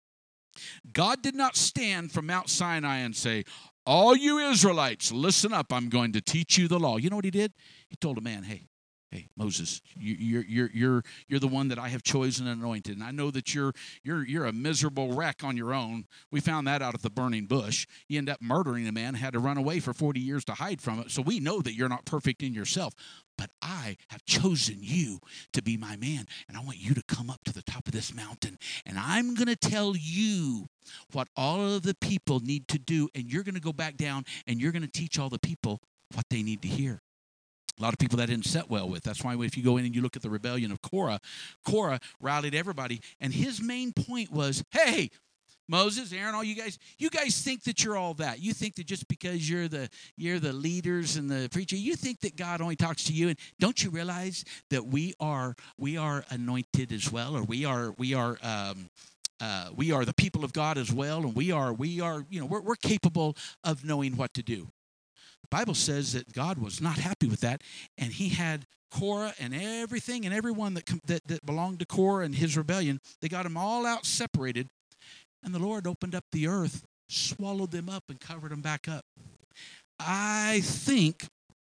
God did not stand from Mount Sinai and say, all you Israelites, listen up, I'm going to teach you the law. You know what he did? He told a man, hey, hey, Moses, you, you're you're you're you're the one that I have chosen and anointed, and I know that you're you're you're a miserable wreck on your own. We found that out at the burning bush. You end up murdering a man, had to run away for forty years to hide from it. So we know that you're not perfect in yourself. But I have chosen you to be my man, and I want you to come up to the top of this mountain, and I'm going to tell you what all of the people need to do, and you're going to go back down, and you're going to teach all the people what they need to hear. A lot of people that didn't set well with. That's why if you go in and you look at the rebellion of Korah, Korah rallied everybody, and his main point was, hey, Moses, Aaron, all you guys, you guys think that you're all that. You think that just because you're the you're the leaders and the preacher, you think that God only talks to you. And don't you realize that we are we are anointed as well, or we are we are um, uh, we are the people of God as well, and we are we are you know we're we're capable of knowing what to do. The Bible says that God was not happy with that, and he had Korah and everything and everyone that that, that belonged to Korah and his rebellion. They got them all out separated. And the Lord opened up the earth, swallowed them up, and covered them back up. I think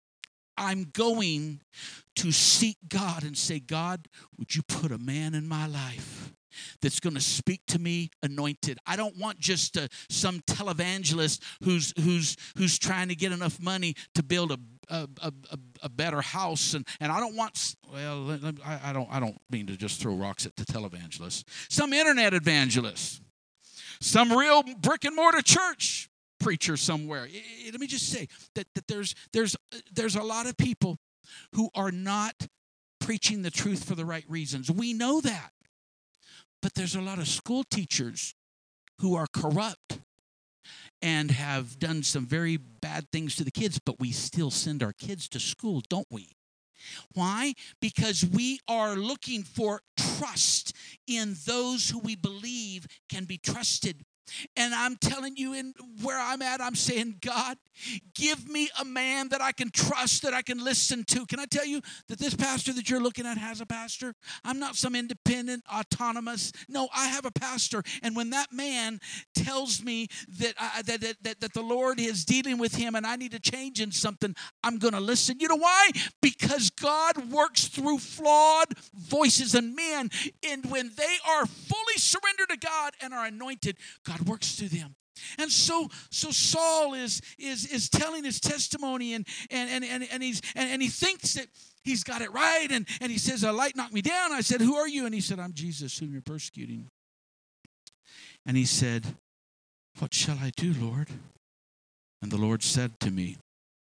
I'm going to seek God and say, God, would you put a man in my life that's going to speak to me anointed? I don't want just a, some televangelist who's who's who's trying to get enough money to build a a, a, a better house, and, and I don't want well I, I don't I don't mean to just throw rocks at the televangelists. Some internet evangelists. Some real brick and mortar church preacher somewhere. Let me just say that, that there's there's there's a lot of people who are not preaching the truth for the right reasons. We know that. But there's a lot of school teachers who are corrupt and have done some very bad things to the kids, but we still send our kids to school, don't we? Why? Because we are looking for trust in those who we believe can be trusted. And I'm telling you, in where I'm at, I'm saying, God, give me a man that I can trust, that I can listen to. Can I tell you that this pastor that you're looking at has a pastor? I'm not some independent, autonomous. No, I have a pastor. And when that man tells me that, I, that, that, that, that the Lord is dealing with him and I need to change in something, I'm going to listen. You know why? Because God works through flawed voices and men. And when they are fully surrendered to God and are anointed, God works through them. And so so Saul is is is telling his testimony, and and and and, and he's and, and he thinks that he's got it right, and, and he says, a light knocked me down. I said, who are you? And he said, I'm Jesus whom you're persecuting. And he said, what shall I do, Lord? And the Lord said to me,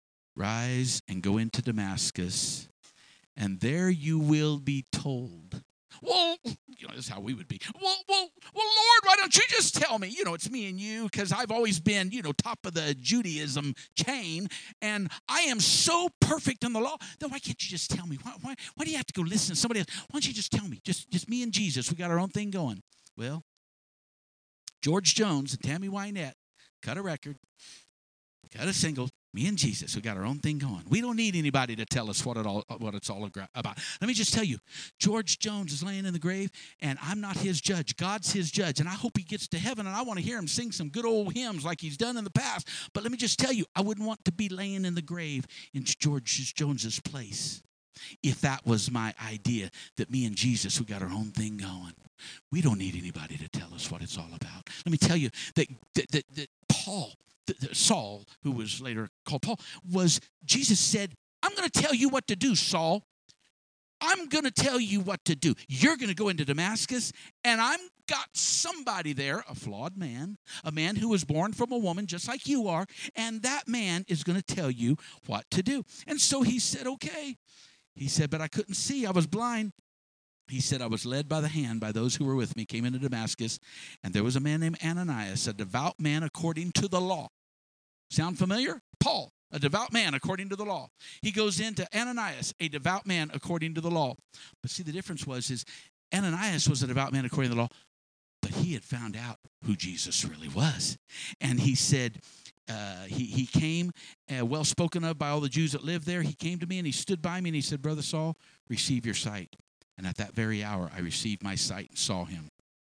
rise and go into Damascus, and there you will be told. Well, you know, this is how we would be. Well, well, well, Lord, why don't you just tell me? You know, it's me and you, because I've always been, you know, top of the Judaism chain, and I am so perfect in the law. Then why can't you just tell me? Why, why, why do you have to go listen to somebody else? Why don't you just tell me? Just, just me and Jesus. We got our own thing going. Well, George Jones and Tammy Wynette cut a record, cut a single, Me and Jesus, we got our own thing going. We don't need anybody to tell us what it all what it's all about. Let me just tell you, George Jones is laying in the grave, and I'm not his judge. God's his judge, and I hope he gets to heaven, and I want to hear him sing some good old hymns like he's done in the past. But let me just tell you, I wouldn't want to be laying in the grave in George Jones's place if that was my idea, that me and Jesus, we got our own thing going. We don't need anybody to tell us what it's all about. Let me tell you that, that, that, that Paul, Saul, who was later called Paul, was, Jesus said, I'm going to tell you what to do, Saul. I'm going to tell you what to do. You're going to go into Damascus, and I've got somebody there, a flawed man, a man who was born from a woman just like you are, and that man is going to tell you what to do. And so he said, okay. He said, but I couldn't see. I was blind. He said, I was led by the hand by those who were with me, came into Damascus, and there was a man named Ananias, a devout man according to the law. Sound familiar? Paul, a devout man according to the law. He goes into Ananias, a devout man according to the law. But see, the difference was is Ananias was a devout man according to the law, but he had found out who Jesus really was. And he said, uh, he, he came, uh, well spoken of by all the Jews that lived there. He came to me and he stood by me and he said, Brother Saul, receive your sight. And at that very hour, I received my sight and saw him.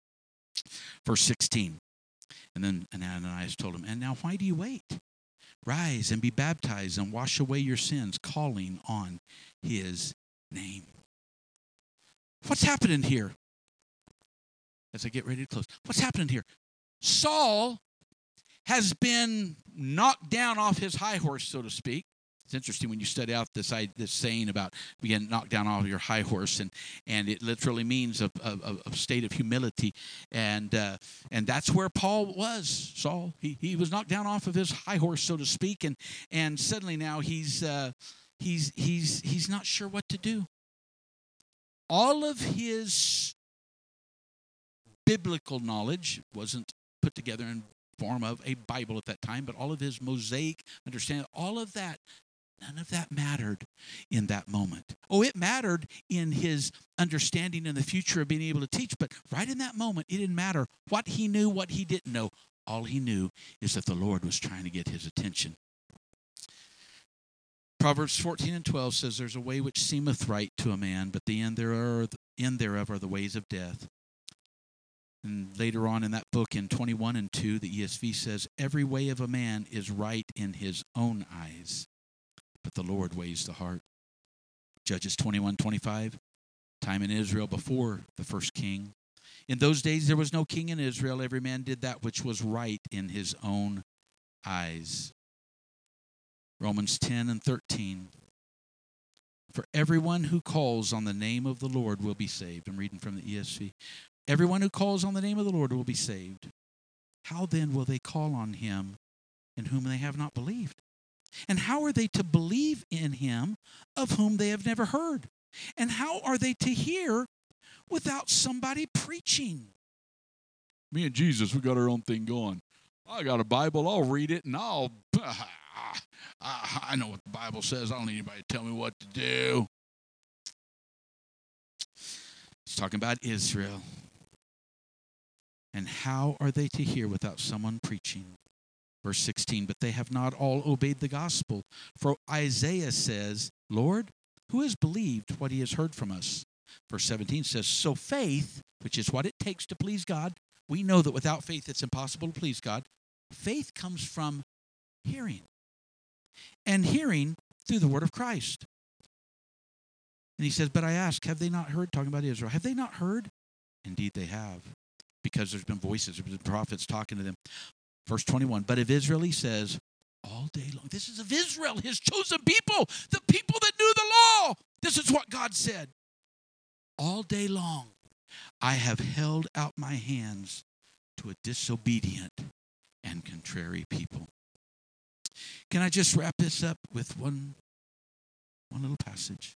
Verse sixteen. And then Ananias told him, and now why do you wait? Rise and be baptized and wash away your sins, calling on his name. What's happening here? As I get ready to close. What's happening here? Saul has been knocked down off his high horse, so to speak. It's interesting when you study out this this saying about being knocked down off your high horse, and and it literally means a, a, a state of humility, and uh, and that's where Paul was. Saul, he he was knocked down off of his high horse, so to speak, and and suddenly now he's uh, he's he's he's not sure what to do. All of his biblical knowledge wasn't put together in form of a Bible at that time, but all of his Mosaic understanding, all of that. None of that mattered in that moment. Oh, it mattered in his understanding in the future of being able to teach, but right in that moment, it didn't matter what he knew, what he didn't know. All he knew is that the Lord was trying to get his attention. Proverbs fourteen and twelve says, there's a way which seemeth right to a man, but the end thereof, end thereof are the ways of death. And later on in that book, in twenty-one and two, the E S V says, every way of a man is right in his own eyes, but the Lord weighs the heart. Judges twenty-one twenty-five, time in Israel before the first king. In those days there was no king in Israel. Every man did that which was right in his own eyes. Romans ten and thirteen. For everyone who calls on the name of the Lord will be saved. I'm reading from the E S V. Everyone who calls on the name of the Lord will be saved. How then will they call on him in whom they have not believed? And how are they to believe in him of whom they have never heard? And how are they to hear without somebody preaching? Me and Jesus, we got our own thing going. I got a Bible, I'll read it, and I'll, I know what the Bible says. I don't need anybody to tell me what to do. He's talking about Israel. And how are they to hear without someone preaching? Verse sixteen, but they have not all obeyed the gospel. For Isaiah says, Lord, who has believed what he has heard from us? Verse seventeen says, so faith, which is what it takes to please God, we know that without faith it's impossible to please God. Faith comes from hearing, and hearing through the word of Christ. And he says, but I ask, have they not heard? Talking about Israel. Have they not heard? Indeed they have, because there's been voices, there's been prophets talking to them. Verse twenty-one, but of Israel he says, all day long. This is of Israel, his chosen people, the people that knew the law. This is what God said. All day long I have held out my hands to a disobedient and contrary people. Can I just wrap this up with one, one little passage?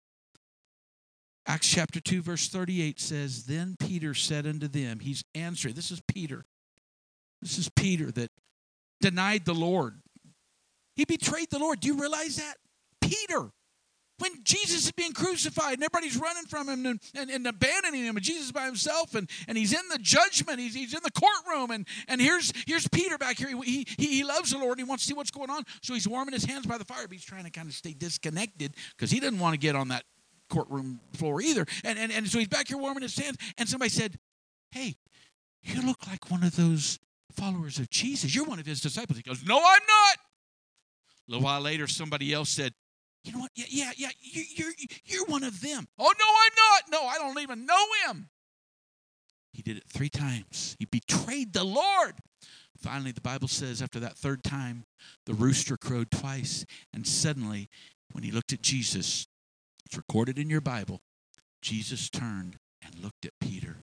Acts chapter two, verse thirty-eight says, then Peter said unto them, he's answering. This is Peter. This is Peter that denied the Lord. He betrayed the Lord. Do you realize that? Peter. when Jesus is being crucified and everybody's running from him and, and, and abandoning him, and Jesus is by himself, and, and he's in the judgment, he's, he's in the courtroom, and, and here's here's Peter back here. He, he, he loves the Lord, and he wants to see what's going on, so he's warming his hands by the fire, but he's trying to kind of stay disconnected because he doesn't want to get on that courtroom floor either. And, and, and so he's back here warming his hands, and somebody said, hey, you look like one of those followers of Jesus. You're one of his disciples. He goes, no, I'm not. A little while later, somebody else said, you know what? Yeah, yeah, yeah. You, you're you're one of them. Oh, no, I'm not. No, I don't even know him. He did it three times. He betrayed the Lord. Finally, the Bible says after that third time, the rooster crowed twice. And suddenly, when he looked at Jesus, it's recorded in your Bible, Jesus turned and looked at Peter.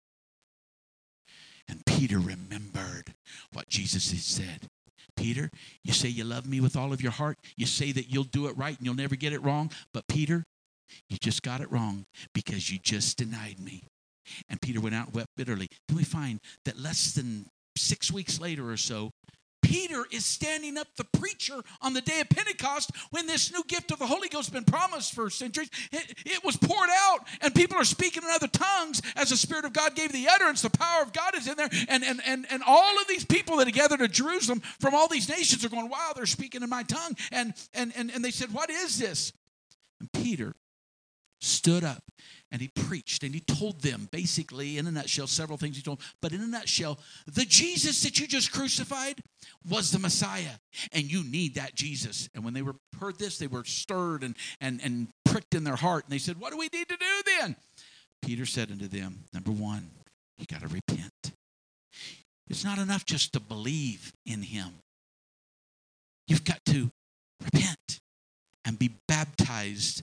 And Peter remembered what Jesus had said. Peter, you say you love me with all of your heart. You say that you'll do it right and you'll never get it wrong. But Peter, you just got it wrong because you just denied me. And Peter went out and wept bitterly. Then we find that less than six weeks later or so, Peter is standing up the preacher on the day of Pentecost when this new gift of the Holy Ghost has been promised for centuries. It, it was poured out, and people are speaking in other tongues as the Spirit of God gave the utterance. The power of God is in there, and, and, and, and all of these people that are gathered at Jerusalem from all these nations are going, wow, they're speaking in my tongue. And, and, and, and they said, what is this? And Peter stood up and he preached and he told them basically in a nutshell several things he told them, but in a nutshell, the Jesus that you just crucified was the Messiah, and you need that Jesus. And when they were heard this, they were stirred and and and pricked in their heart, and they said, what do we need to do then? Peter said unto them, number one, you got to repent. It's not enough just to believe in him. You've got to repent and be baptized.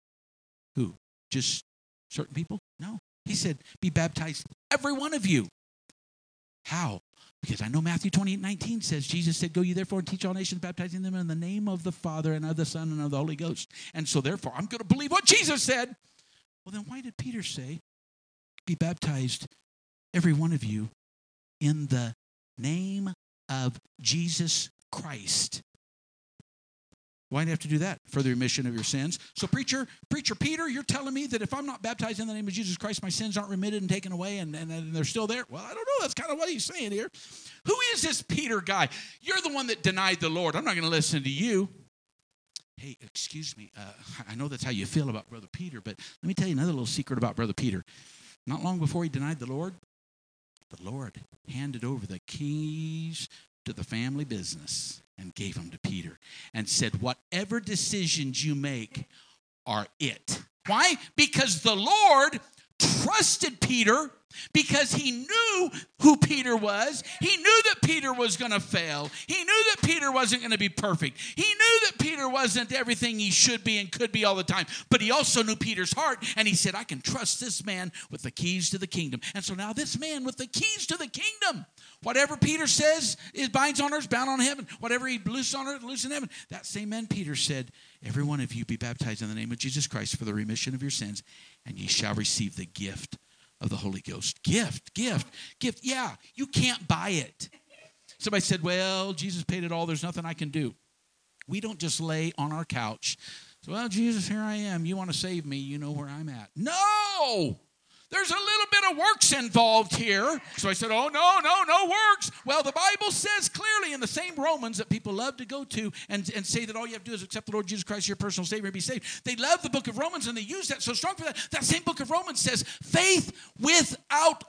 Who? Just certain people? No. He said, be baptized, every one of you. How? Because I know Matthew twenty-eight nineteen says, Jesus said, go ye therefore and teach all nations, baptizing them in the name of the Father and of the Son and of the Holy Ghost. And so therefore, I'm going to believe what Jesus said. Well, then why did Peter say, be baptized, every one of you, in the name of Jesus Christ? Why do you have to do that? For the remission of your sins. So preacher, preacher Peter, you're telling me that if I'm not baptized in the name of Jesus Christ, my sins aren't remitted and taken away and, and, and they're still there? Well, I don't know. That's kind of what he's saying here. Who is this Peter guy? You're the one that denied the Lord. I'm not going to listen to you. Hey, excuse me. Uh, I know that's how you feel about Brother Peter, but let me tell you another little secret about Brother Peter. Not long before he denied the Lord, the Lord handed over the keys to the family business and gave them to Peter and said, whatever decisions you make are it. Why? Because the Lord trusted Peter because he knew who Peter was. He knew that Peter was going to fail. He knew that Peter wasn't going to be perfect. He knew that Peter wasn't everything he should be and could be all the time. But he also knew Peter's heart, and he said, I can trust this man with the keys to the kingdom. And so now this man with the keys to the kingdom, whatever Peter says is binds on earth, is bound on heaven. Whatever he looses on earth, looses in heaven. That same man, Peter, said, every one of you be baptized in the name of Jesus Christ for the remission of your sins, and ye shall receive the gift of the Holy Ghost. Gift, gift, gift. Yeah, you can't buy it. Somebody said, well, Jesus paid it all. There's nothing I can do. We don't just lay on our couch. So, well, Jesus, here I am. You want to save me. You know where I'm at. No! There's a little bit of works involved here. So I said, oh, no, no, no works. Well, the Bible says clearly in the same Romans that people love to go to and, and say that all you have to do is accept the Lord Jesus Christ, your personal Savior, and be saved. They love the book of Romans, and they use that so strong for that. That same book of Romans says faith without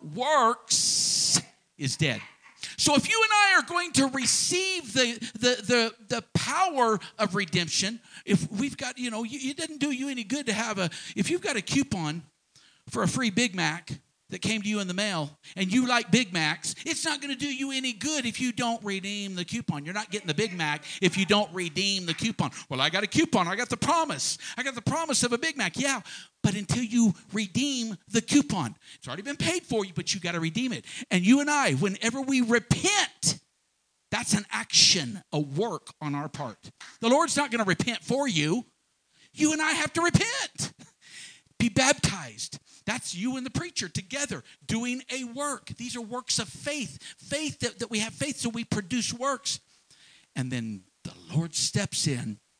works is dead. So if you and I are going to receive the, the, the, the power of redemption, if we've got, you know, it didn't do you any good to have a, if you've got a coupon for a free Big Mac that came to you in the mail, and you like Big Macs, it's not going to do you any good if you don't redeem the coupon. You're not getting the Big Mac if you don't redeem the coupon. Well, I got a coupon. I got the promise. I got the promise of a Big Mac. Yeah, but until you redeem the coupon, it's already been paid for you, but you got to redeem it. And you and I, whenever we repent, that's an action, a work on our part. The Lord's not going to repent for you. You and I have to repent. Be baptized. That's you and the preacher together doing a work. These are works of faith. Faith that, that we have faith, so we produce works. And then the Lord steps in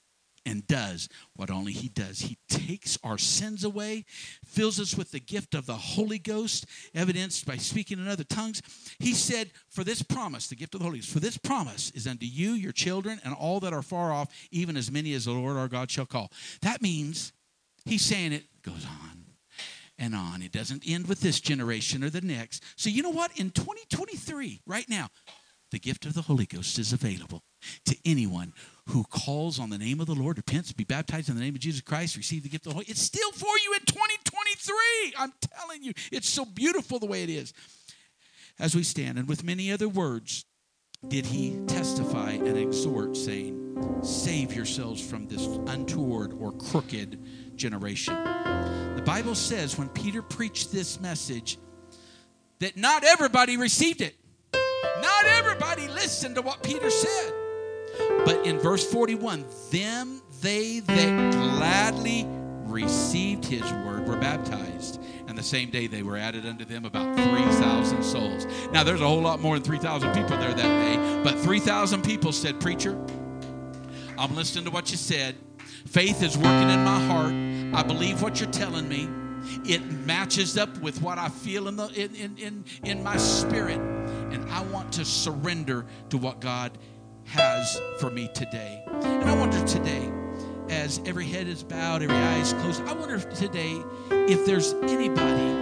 and does what only he does. He takes our sins away, fills us with the gift of the Holy Ghost, evidenced by speaking in other tongues. He said, for this promise, the gift of the Holy Ghost, for this promise is unto you, your children, and all that are far off, even as many as the Lord our God shall call. That means he's saying it goes on and on. It doesn't end with this generation or the next. So you know what? In twenty twenty-three, right now, the gift of the Holy Ghost is available to anyone who calls on the name of the Lord, repents, be baptized in the name of Jesus Christ, receive the gift of the Holy Ghost. It's still for you in twenty twenty-three. I'm telling you, it's so beautiful the way it is. As we stand, and with many other words, did he testify and exhort, saying, save yourselves from this untoward or crooked generation. The Bible says when Peter preached this message that not everybody received it. Not everybody listened to what Peter said. But in verse forty-one, them they that gladly received his word were baptized. And the same day they were added unto them about three thousand souls. Now there's a whole lot more than three thousand people there that day. But three thousand people said, preacher, I'm listening to what you said. Faith is working in my heart. I believe what you're telling me. It matches up with what I feel in, the, in, in, in, in my spirit. And I want to surrender to what God has for me today. And I wonder today, as every head is bowed, every eye is closed, I wonder today if there's anybody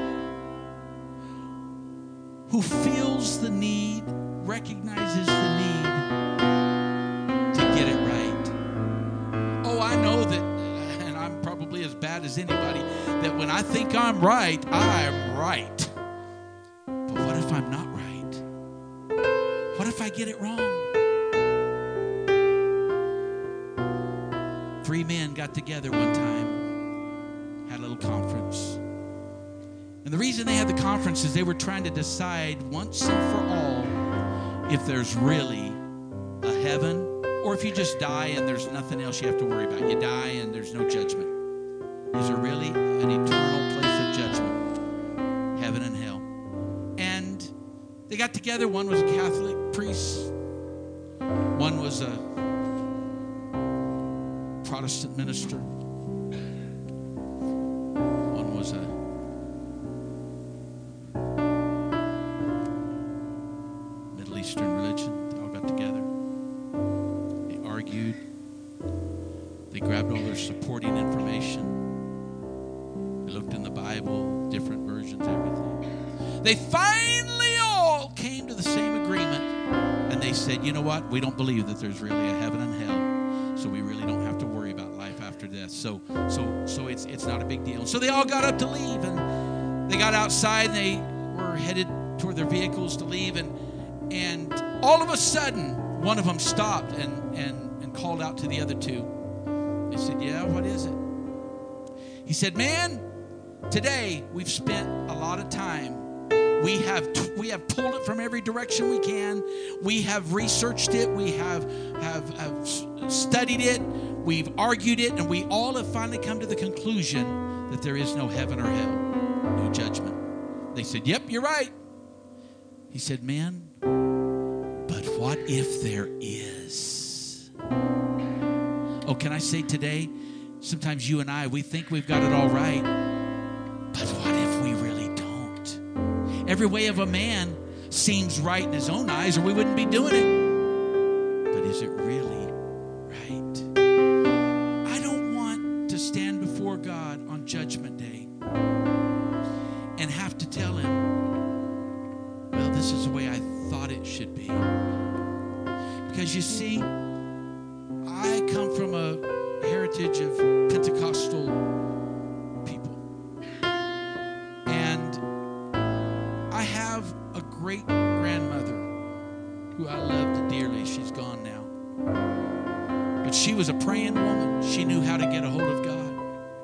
who feels the need, recognizes the need to get it right. Oh, I know that, and I'm probably as bad as anybody, that when I think I'm right, I'm right. But what if I'm not right? What if I get it wrong? Three men got together one time, had a little conference. And the reason they had the conference is they were trying to decide once and for all if there's really a heaven, or if you just die and there's nothing else you have to worry about. You die and there's no judgment. Is there really an eternal place of judgment? Heaven and hell. And they got together. One was a Catholic priest. One was a Protestant minister. One was a Middle Eastern religion. They all got together. They argued. They grabbed all their supporting information. They looked in the Bible, different versions, everything. They finally all came to the same agreement, and they said, you know what? We don't believe that there's really a heaven and hell, so we really don't have to worry about life after death. So so so it's it's not a big deal. So they all got up to leave, and they got outside, and they were headed toward their vehicles to leave, and and all of a sudden one of them stopped and and, and called out to the other two. They said, yeah, what is it? He said, man, today we've spent a lot of time. We have t- we have pulled it from every direction we can. We have researched it. We have, have have studied it. We've argued it, and we all have finally come to the conclusion that there is no heaven or hell, no judgment. They said, yep, you're right. He said, man, but what if there is? Oh, can I say today, sometimes you and I, we think we've got it all right, but what if we really don't? Every way of a man seems right in his own eyes, or we wouldn't be doing it. But is it really right? I don't want to stand before God on Judgment Day and have to tell him, well, this is the way I thought it should be. Because you see, I come from a heritage of Pentecostal people. And I have a great-grandmother who I loved dearly. She's gone now. But she was a praying woman. She knew how to get a hold of God.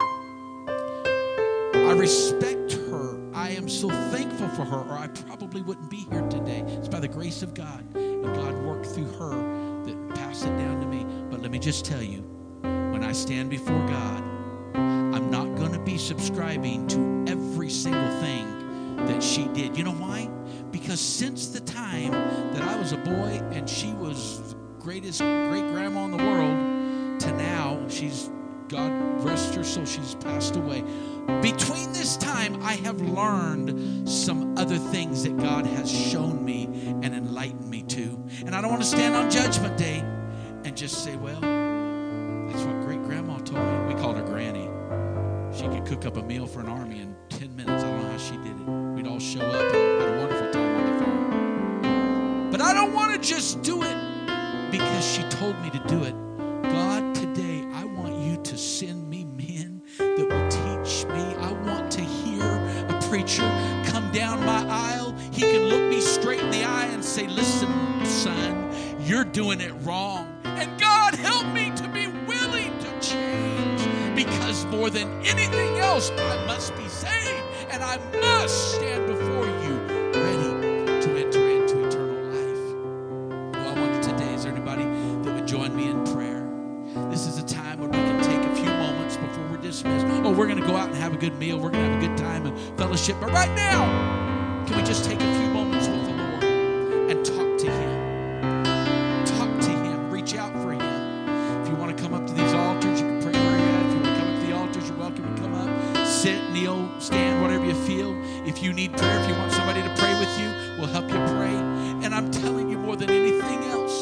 I respect her. I am so thankful for her, or I probably wouldn't be here today. It's by the grace of God. And God worked through her that passed it down to me. But let me just tell you, when I stand before God, I'm not going to be subscribing to every single thing that she did. You know why? Because since the time that I was a boy and she was the greatest great-grandma in the world, to to now, she's, God rest her soul, she's passed away. Between this time, I have learned some other things that God has shown me and enlightened me to. And I don't want to stand on Judgment Day and just say, well, that's what great-grandma told me. We called her Granny. She could cook up a meal for an army in ten minutes. I don't know how she did it. We'd all show up and had a wonderful time on the farm. But I don't want to just do it because she told me to do it. God, today, I want you to send me men that will teach me. I want to hear a preacher come down my aisle. He can look me straight in the eye and say, listen, son, you're doing it wrong. And God, help me to be willing to change, because more than anything else, I must be saved, and I must stand before you ready to enter into eternal life. Well, I wonder today, is there anybody that would join me in prayer? This is a time where we can take a few moments before we're dismissed. Oh, we're going to go out and have a good meal. We're going to have a good time and fellowship. But right now, can we just take a few moments with the Lord and talk to Him? Talk to Him. Reach out for Him. If you want to come up to these altars, you can pray where you're at. If you want to come up to the altars, you're welcome to come up. Sit, kneel, stand, whatever you feel. If you need prayer, if you want somebody to pray with you, we'll help you pray. And I'm telling you, more than anything else,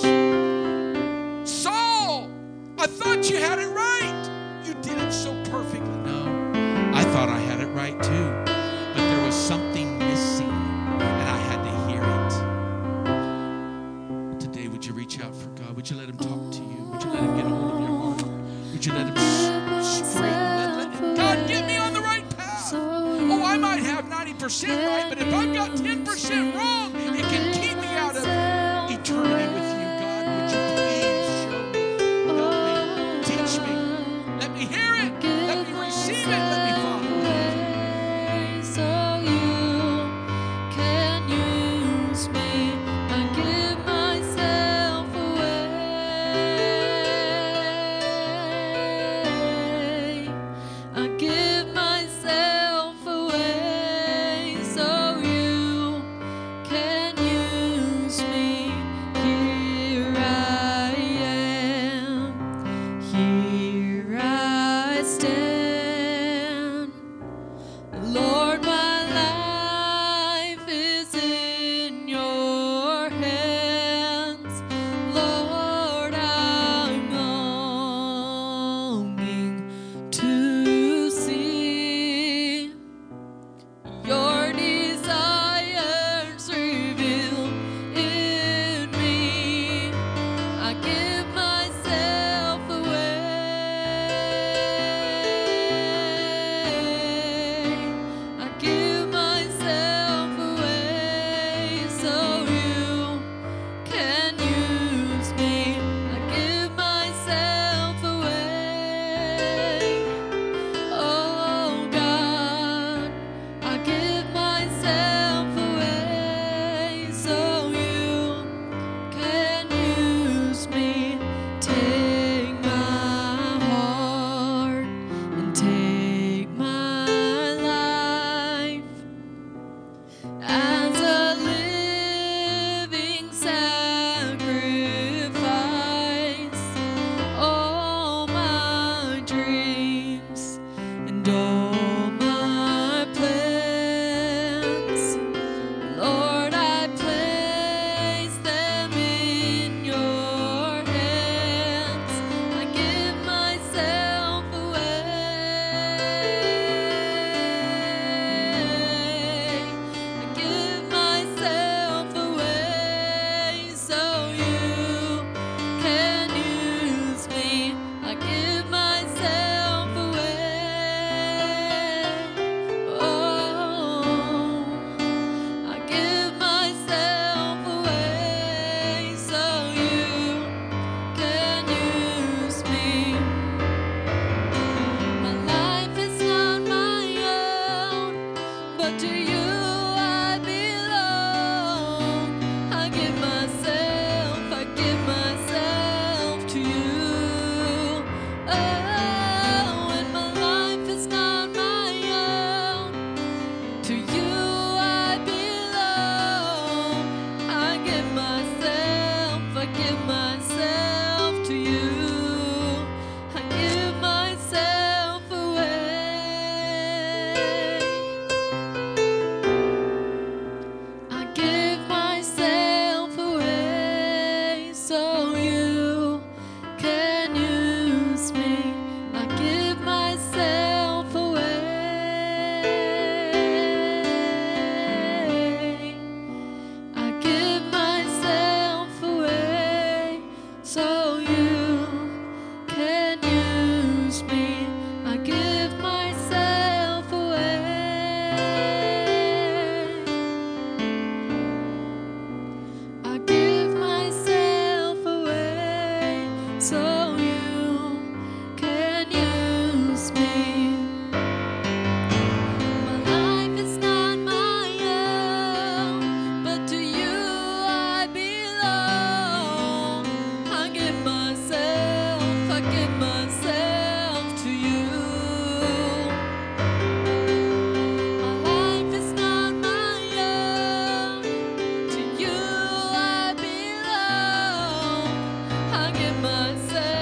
Saul, I thought you had it right. You did it so perfectly. No, I thought I had it right too. But there was something missing, and I had to hear it. Today, would you reach out for God? Would you let Him talk to you? Would you let Him get a hold of your heart? Would you let Him straighten? Let, let, God, get me on the right path. Oh, I might have ninety percent right, but if I've got ten percent wrong, it can keep me out of eternity with you. God, would you please show me, help me, teach me, let me hear it, let me receive it, let me follow it. So you can use me. I give myself away. I give myself away so you give myself.